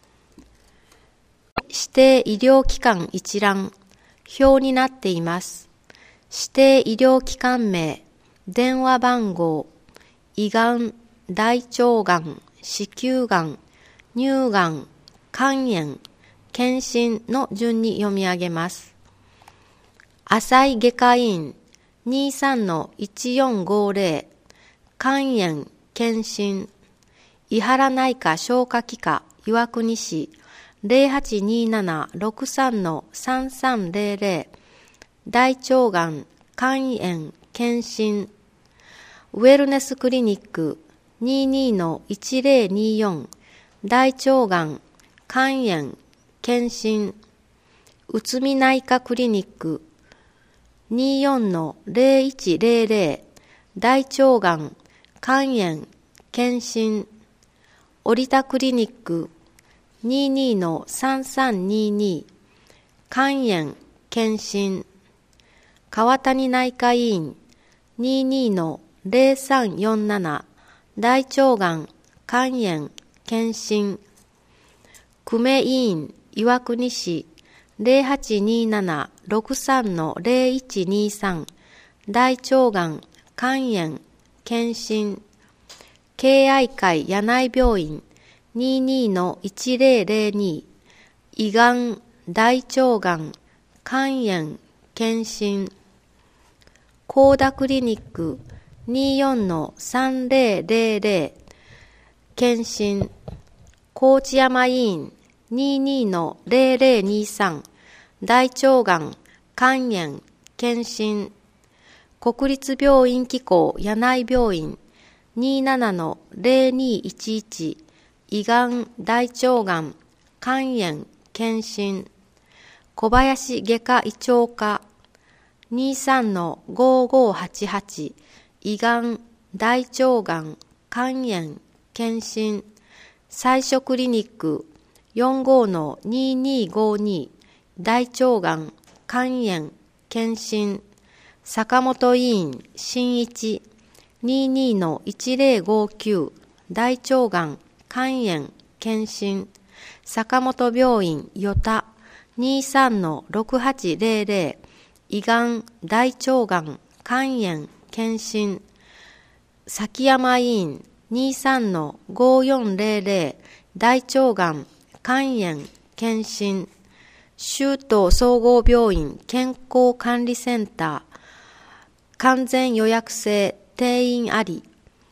指定医療機関一覧、表になっています。指定医療機関名、電話番号、胃がん、大腸がん、子宮がん、乳がん、肝炎、検診の順に読み上げます。浅井外科医院 23-1450 肝炎検診。伊原内科消化器科岩国市 0827-63-3300 大腸がん肝炎検診。ウェルネスクリニック 22-1024 大腸がん肝炎検診。内海内科クリニック 24-0100 大腸がん肝炎検診。織田クリニック 22-3322 肝炎検診。川谷内科医院 22-0347 大腸がん肝炎検診。久米医院岩国市 0827-63-0123 大腸がん肝炎検診。敬愛会柳井病院 22-1002 胃がん大腸がん肝炎検診。高田クリニック 24-3000 検診。高知山医院 22-0023 大腸がん肝炎検診。国立病院機構柳井病院 27-0211 胃がん大腸がん肝炎検診。小林外科胃腸科 23-5588 胃がん大腸がん肝炎検診。最初クリニック 45-2252 大腸がん肝炎検診。坂本医院新一 22-1059 大腸がん肝炎検診。坂本病院与田 23-6800 胃がん大腸がん肝炎検診。崎山医院 23-5400 大腸がん肝炎検診。州都総合病院健康管理センター完全予約制定員あり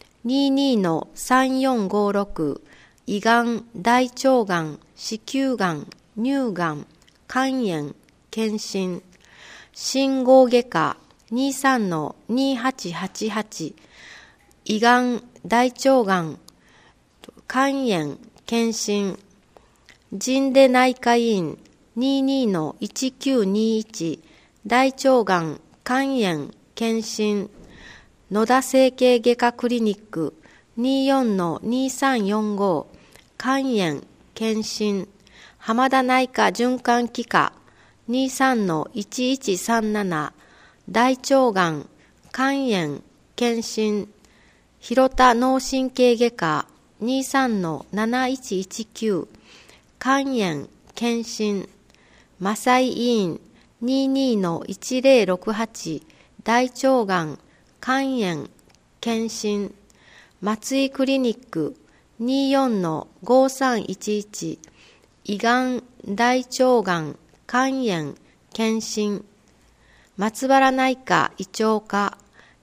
22-3456 胃がん大腸がん子宮がん乳がん肝炎検診。心合外科 23-2888 胃がん、大腸がん、肝炎、検診、神田内科医院 22-1921 大腸がん、肝炎、検診、野田整形外科クリニック 24-2345 肝炎、検診、浜田内科循環器科 23-1137 大腸がん、肝炎、検診、広田脳神経外科 23-7119 肝炎、検診、マサイ医院 22-1068 大腸がん、肝炎、検診、松井クリニック 24-5311 胃がん、大腸がん、肝炎、検診、松原内科胃腸科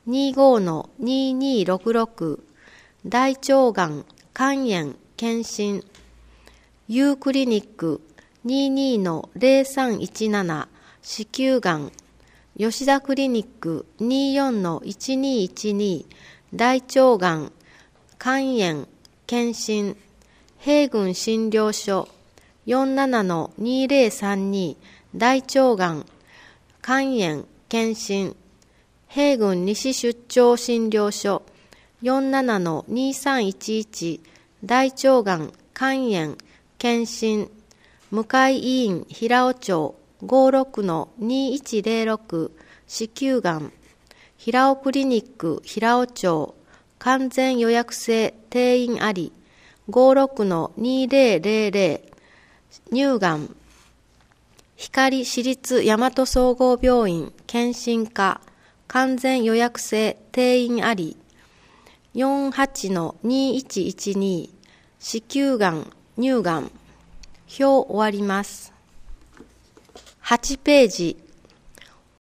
25-2266 大腸がん、肝炎、検診、Uクリニック 22-0317 子宮がん、吉田クリニック 24-1212 大腸がん、肝炎、検診、平郡診療所 47-2032 大腸がん、肝炎、検診、平郡西出張診療所 47-2311 大腸がん、肝炎、検診、向井医院平尾町 56-2106 子宮がん、平尾クリニック平尾町完全予約制定員あり 56-2000 乳がん、光市立大和総合病院検診科完全予約制定員あり 48-2112 子宮がん、乳がん。表終わります。8ページ